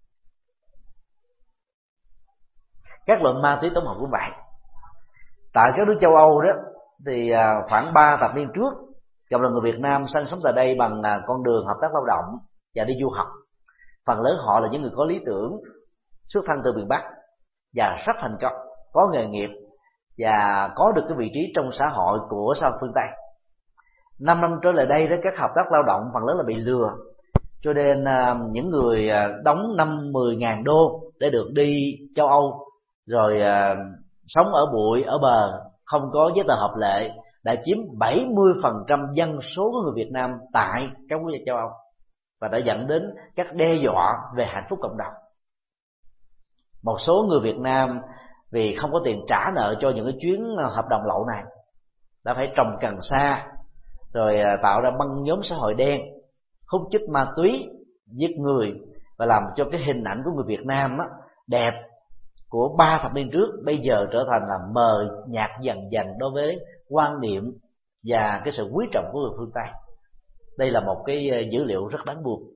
Speaker 2: Các loại ma túy tổng hợp cũng vậy. Tại các nước châu Âu đó thì khoảng 3 thập niên trước, cộng đồng người Việt Nam sinh sống tại đây bằng con đường hợp tác lao động và đi du học. Phần lớn họ là những người có lý tưởng, xuất thân từ miền Bắc và rất thành công, có nghề nghiệp và có được cái vị trí trong xã hội của xã hội phương Tây. 5 năm trở lại đây đó, các hợp tác lao động phần lớn là bị lừa, cho nên những người đóng 5-10 ngàn đô để được đi châu Âu rồi sống ở bụi ở bờ, không có giấy tờ hợp lệ, đã chiếm 70% dân số của người Việt Nam tại các quốc gia châu Âu, và đã dẫn đến các đe dọa về hạnh phúc cộng đồng. Một số người Việt Nam vì không có tiền trả nợ cho những cái chuyến hợp đồng lậu này, đã phải trồng cần sa, rồi tạo ra băng nhóm xã hội đen, hút chích ma túy, giết người, và làm cho cái hình ảnh của người Việt Nam đẹp của 3 thập niên trước bây giờ trở thành là mờ nhạt dần dần đối với quan niệm và cái sự quý trọng của người phương Tây. Đây là một cái dữ liệu rất đáng buồn.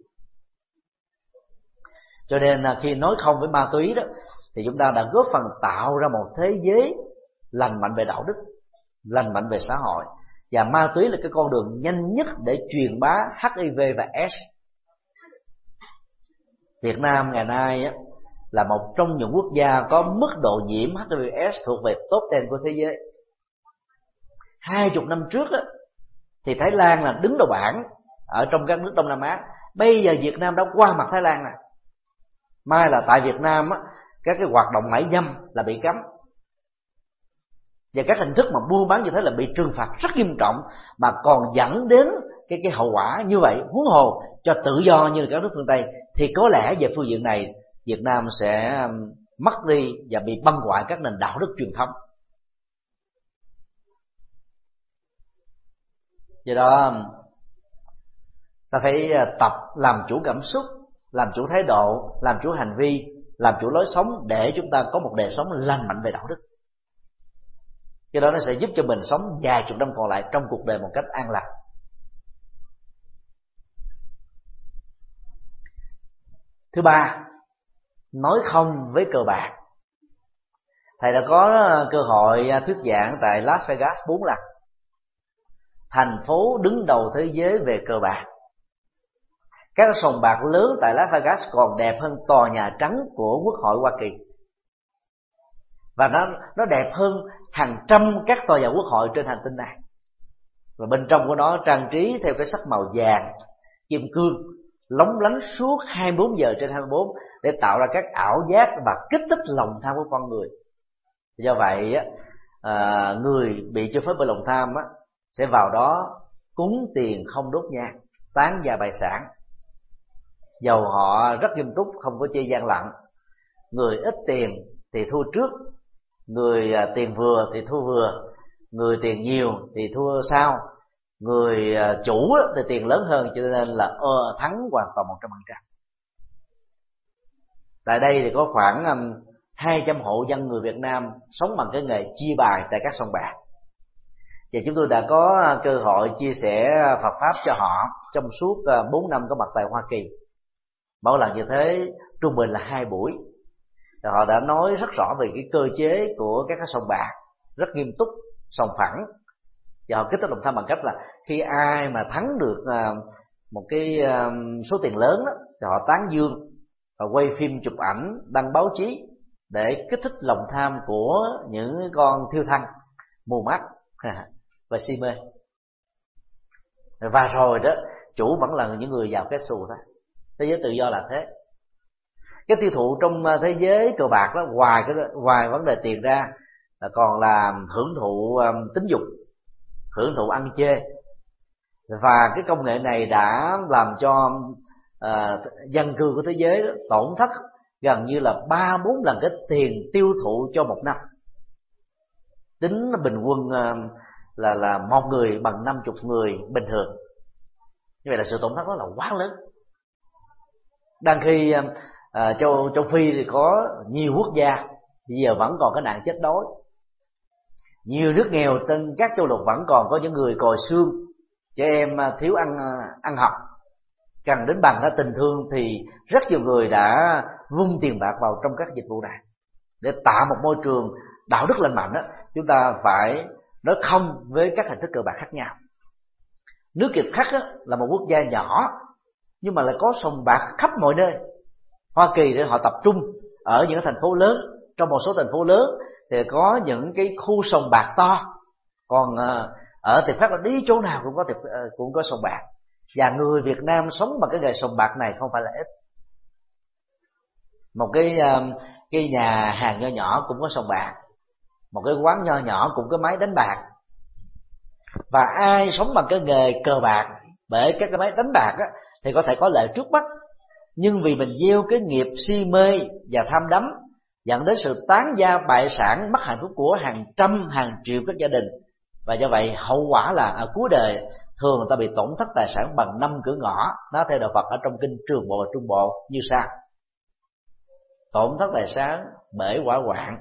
Speaker 2: Cho nên khi nói không với ma túy đó, thì chúng ta đã góp phần tạo ra một thế giới lành mạnh về đạo đức, lành mạnh về xã hội, và ma túy là cái con đường nhanh nhất để truyền bá HIV và AIDS. Việt Nam ngày nay là một trong những quốc gia có mức độ nhiễm HIV/AIDS thuộc về top 10 của thế giới. 20 năm trước thì Thái Lan là đứng đầu bảng ở trong các nước Đông Nam Á. Bây giờ Việt Nam đã qua mặt Thái Lan này. Mai là tại Việt Nam các cái hoạt động mại dâm là bị cấm. Và các hình thức mà buôn bán như thế là bị trừng phạt rất nghiêm trọng, mà còn dẫn đến cái hậu quả như vậy. Huống hồ cho tự do như các nước phương Tây, thì có lẽ về phương diện này Việt Nam sẽ mất đi và bị băng hoại các nền đạo đức truyền thống. Do đó ta phải tập làm chủ cảm xúc, làm chủ thái độ, làm chủ hành vi, làm chủ lối sống, để chúng ta có một đời sống lành mạnh về đạo đức. Cái đó nó sẽ giúp cho mình sống vài chục năm còn lại trong cuộc đời một cách an lành. Thứ ba, nói không với cờ bạc. Thầy đã có cơ hội thuyết giảng tại Las Vegas 4 lần. Thành phố đứng đầu thế giới về cờ bạc. Các sòng bạc lớn tại Las Vegas còn đẹp hơn tòa Nhà Trắng của Quốc hội Hoa Kỳ, và nó đẹp hơn hàng trăm các tòa nhà quốc hội trên hành tinh này. Và bên trong của nó trang trí theo cái sắc màu vàng kim cương, lóng lánh suốt 24 giờ trên 24, để tạo ra các ảo giác và kích thích lòng tham của con người. Do vậy người bị chi phối bởi lòng tham sẽ vào đó cúng tiền không đốt nhang, tán gia bại sản, dầu họ rất nghiêm túc, không có chơi gian lận. Người ít tiền thì thua trước, người tiền vừa thì thua vừa, người tiền nhiều thì thua sau, người chủ thì tiền lớn hơn, cho nên là thắng hoàn toàn 100%. Tại đây thì có khoảng 200 hộ dân người Việt Nam sống bằng cái nghề chia bài tại các sòng bạc, và chúng tôi đã có cơ hội chia sẻ Phật pháp cho họ trong suốt 4 năm có mặt tại Hoa Kỳ. Mỗi lần như thế trung bình là 2 buổi. Họ đã nói rất rõ về cái cơ chế của các sòng bạc, rất nghiêm túc, sòng phẳng, và họ kích thích lòng tham bằng cách là khi ai mà thắng được một cái số tiền lớn đó, thì họ tán dương và quay phim chụp ảnh đăng báo chí để kích thích lòng tham của những con thiêu thân mù mắt và si mê. Và rồi đó, chủ vẫn là những người giàu cái xù thôi. Thế giới tự do là thế. Cái tiêu thụ trong thế giới cờ bạc đó, ngoài vấn đề tiền ra, là còn là hưởng thụ tính dục, hưởng thụ ăn chê. Và cái công nghệ này đã làm cho dân cư của thế giới đó, tổn thất gần như là 3-4 lần cái tiền tiêu thụ cho một năm. Tính bình quân là một người bằng 50 người bình thường. Như vậy là sự tổn thất đó là quá lớn. Đang khi châu Phi thì có nhiều quốc gia bây giờ vẫn còn cái nạn chết đói. Nhiều nước nghèo trên các châu lục vẫn còn có những người còi xương, trẻ em thiếu ăn học. Cần đến bằng tình thương thì rất nhiều người đã vung tiền bạc vào trong các dịch vụ này. Để tạo một môi trường đạo đức lành mạnh đó, chúng ta phải nói không với các hình thức cờ bạc khác nhau. Nước Việt Khắc là một quốc gia nhỏ nhưng mà lại có sòng bạc khắp mọi nơi. Hoa Kỳ thì họ tập trung ở những thành phố lớn. Trong một số thành phố lớn thì có những cái khu sòng bạc to, còn ở Tiệp Khắc là đi chỗ nào cũng có sòng bạc. Và người Việt Nam sống bằng cái nghề sòng bạc này không phải là ít. Một cái nhà hàng nho nhỏ cũng có sòng bạc, một cái quán nho nhỏ cũng có máy đánh bạc. Và ai sống bằng cái nghề cờ bạc bởi các cái máy đánh bạc á, thì có thể có lợi trước mắt, nhưng vì mình gieo cái nghiệp si mê và tham đắm, dẫn đến sự tán gia bại sản, mất hạnh phúc của hàng trăm hàng triệu các gia đình. Và do vậy hậu quả là ở cuối đời thường người ta bị tổn thất tài sản bằng 5 cửa ngõ. Nó theo đạo Phật ở trong kinh Trường Bộ và Trung Bộ như sau: tổn thất tài sản bởi hỏa hoạn,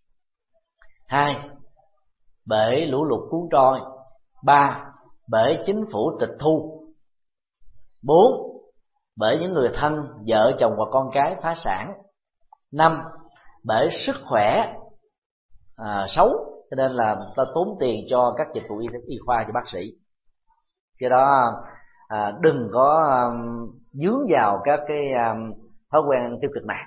Speaker 2: 2 bởi lũ lụt cuốn trôi, 3 bởi chính phủ tịch thu, 4 bởi những người thân, vợ chồng và con cái phá sản, 5 bởi sức khỏe xấu, cho nên là ta tốn tiền cho các dịch vụ y khoa cho bác sĩ. Cái đó đừng có dướng vào các cái thói quen tiêu cực này.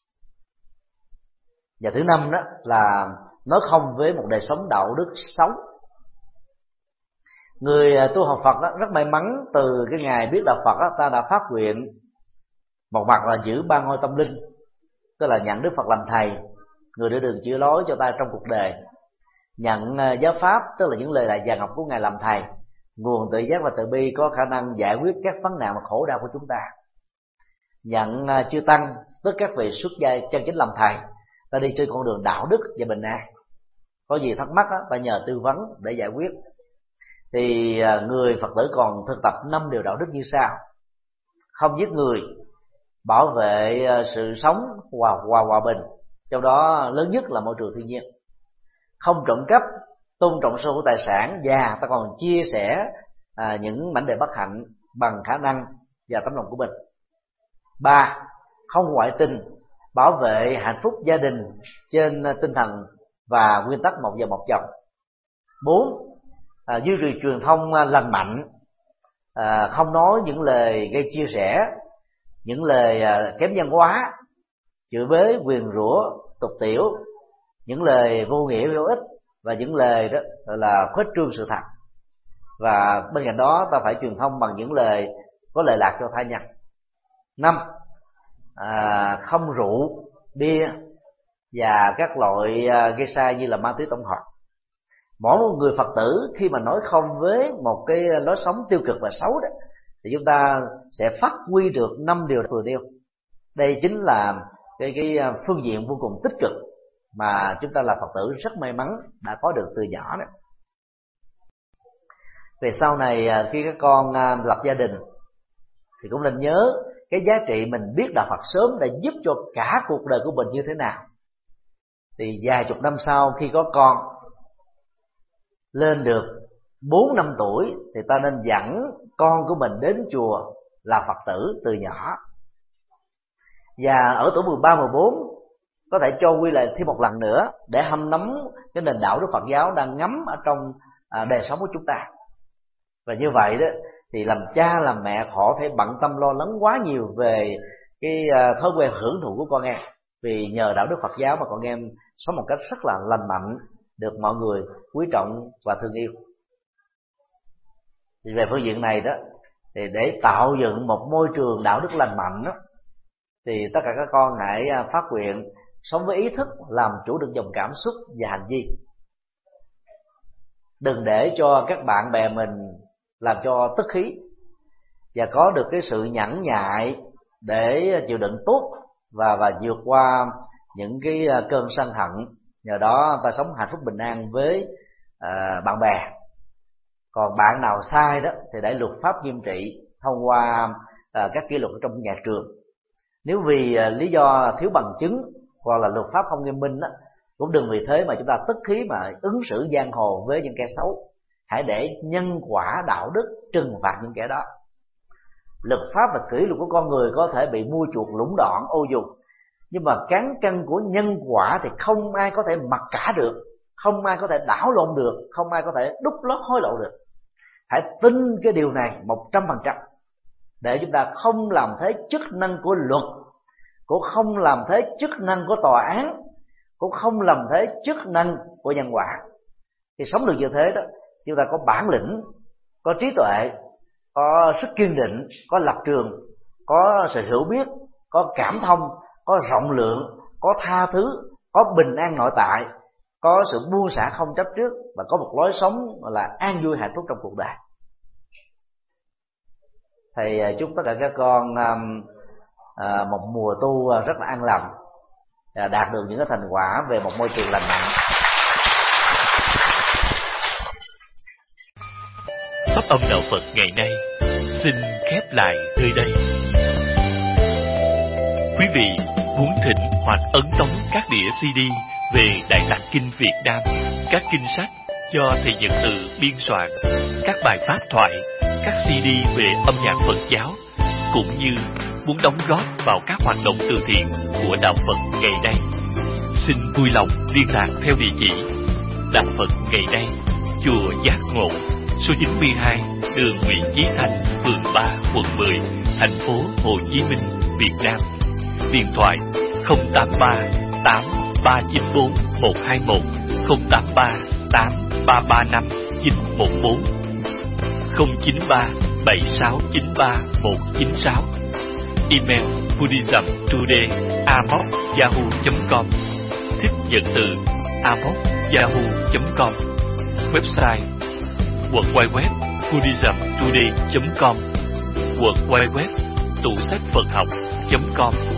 Speaker 2: Và thứ 5 đó là nói không với một đời sống đạo đức xấu. Người tu học Phật đó, rất may mắn từ cái ngày biết đạo Phật đó, ta đã phát nguyện một mặt là giữ 3 ngôi tâm linh, tức là nhận Đức Phật làm thầy, người đưa đường chỉ lối cho ta trong cuộc đời. Nhận giáo pháp tức là những lời dạy vàng ngọc của Ngài làm thầy. Nguồn tự giác và từ bi có khả năng giải quyết các vấn nạn và khổ đau của chúng ta. Nhận chư tăng tức các vị xuất gia chân chính làm thầy, ta đi trên con đường đạo đức và bình an. Có gì thắc mắc ta nhờ tư vấn để giải quyết. Thì người Phật tử còn thực tập 5 điều đạo đức như sau: không giết người, bảo vệ sự sống hòa bình, trong đó lớn nhất là môi trường thiên nhiên; không trộm cắp, tôn trọng sở hữu tài sản, và ta còn chia sẻ những mảnh đề bất hạnh bằng khả năng và tấm lòng của mình. 3. Không ngoại tình, bảo vệ hạnh phúc gia đình trên tinh thần và nguyên tắc một vợ một chồng. 4. Duy trì truyền thông lành mạnh, không nói những lời gây chia rẽ, những lời kém văn hóa, chửi bới, nguyền rủa, tục tiểu, những lời vô nghĩa vô ích, và những lời đó là khuếch trương sự thật. Và bên cạnh đó ta phải truyền thông bằng những lời có lợi lạc cho tha nhân. 5. Không rượu, bia và các loại gây sai như là ma túy tổng hợp. Mỗi một người Phật tử khi mà nói không với một cái lối sống tiêu cực và xấu đó, thì chúng ta sẽ phát huy được 5 điều vừa nêu. Đây chính là cái phương diện vô cùng tích cực mà chúng ta là Phật tử rất may mắn đã có được từ nhỏ đó. Về sau này khi các con lập gia đình thì cũng nên nhớ cái giá trị mình biết đạo Phật sớm đã giúp cho cả cuộc đời của mình như thế nào. Thì vài chục năm sau khi có con lên được 4 năm tuổi thì ta nên dẫn con của mình đến chùa là Phật tử từ nhỏ. Và ở tuổi 13, 14 có thể cho quy lại thêm một lần nữa để hâm nóng cái nền đạo đức Phật giáo đang ngấm ở trong đời sống của chúng ta. Và như vậy đó thì làm cha làm mẹ khỏi phải bận tâm lo lắng quá nhiều về cái thói quen hưởng thụ của con em, vì nhờ đạo đức Phật giáo mà con em sống một cách rất là lành mạnh, được mọi người quý trọng và thương yêu. Thì về phương diện này đó, thì để tạo dựng một môi trường đạo đức lành mạnh đó, thì tất cả các con hãy phát nguyện sống với ý thức làm chủ được dòng cảm xúc và hành vi. Đừng để cho các bạn bè mình làm cho tức khí, và có được cái sự nhẫn nhại để chịu đựng tốt và vượt qua những cái cơn sân hận. Nhờ đó ta sống hạnh phúc bình an với bạn bè. Còn bạn nào sai đó thì để luật pháp nghiêm trị thông qua các kỷ luật trong nhà trường. Nếu vì lý do thiếu bằng chứng hoặc là luật pháp không nghiêm minh đó, cũng đừng vì thế mà chúng ta tức khí mà ứng xử giang hồ với những kẻ xấu. Hãy để nhân quả đạo đức trừng phạt những kẻ đó. Luật pháp và kỷ luật của con người có thể bị mua chuộc lũng đoạn ô dùng, nhưng mà cán cân của nhân quả thì không ai có thể mặc cả được, không ai có thể đảo lộn được, không ai có thể đút lót hối lộ được. Hãy tin cái điều này 100%, để chúng ta không làm thế chức năng của luật, cũng không làm thế chức năng của tòa án, cũng không làm thế chức năng của nhân quả. Thì sống được như thế đó, chúng ta có bản lĩnh, có trí tuệ, có sức kiên định, có lập trường, có sự hiểu biết, có cảm thông, có rộng lượng, có tha thứ, có bình an nội tại, có sự buông xả không chấp trước, và có một lối sống là an vui hạnh phúc trong cuộc đời. Thầy chúc tất cả các con một mùa tu rất là an lành, đạt được những cái thành quả về một môi trường lành mạnh.
Speaker 3: Pháp âm đạo Phật ngày nay xin khép lại nơi đây. Quý vị muốn thỉnh hoặc ấn tống các đĩa CD về Đại Tạng Kinh Việt Nam, các kinh sách do thầy Nhật Từ biên soạn, các bài pháp thoại, các CD về âm nhạc Phật giáo, cũng như muốn đóng góp vào các hoạt động từ thiện của đạo Phật ngày nay, xin vui lòng liên lạc theo địa chỉ Đạo Phật ngày nay, chùa Giác Ngộ, số 92, đường Nguyễn Chí Thanh, phường 3, quận 10, thành phố Hồ Chí Minh, Việt Nam. Điện thoại 083 8394 121, 083 8335 914, 093 7693 196. Email buddhismtoday@yahoo.com. Thích Nhật Từ www.yahoo.com. Website www.buddhismtoday.com, www.tủ sách Phật học.com.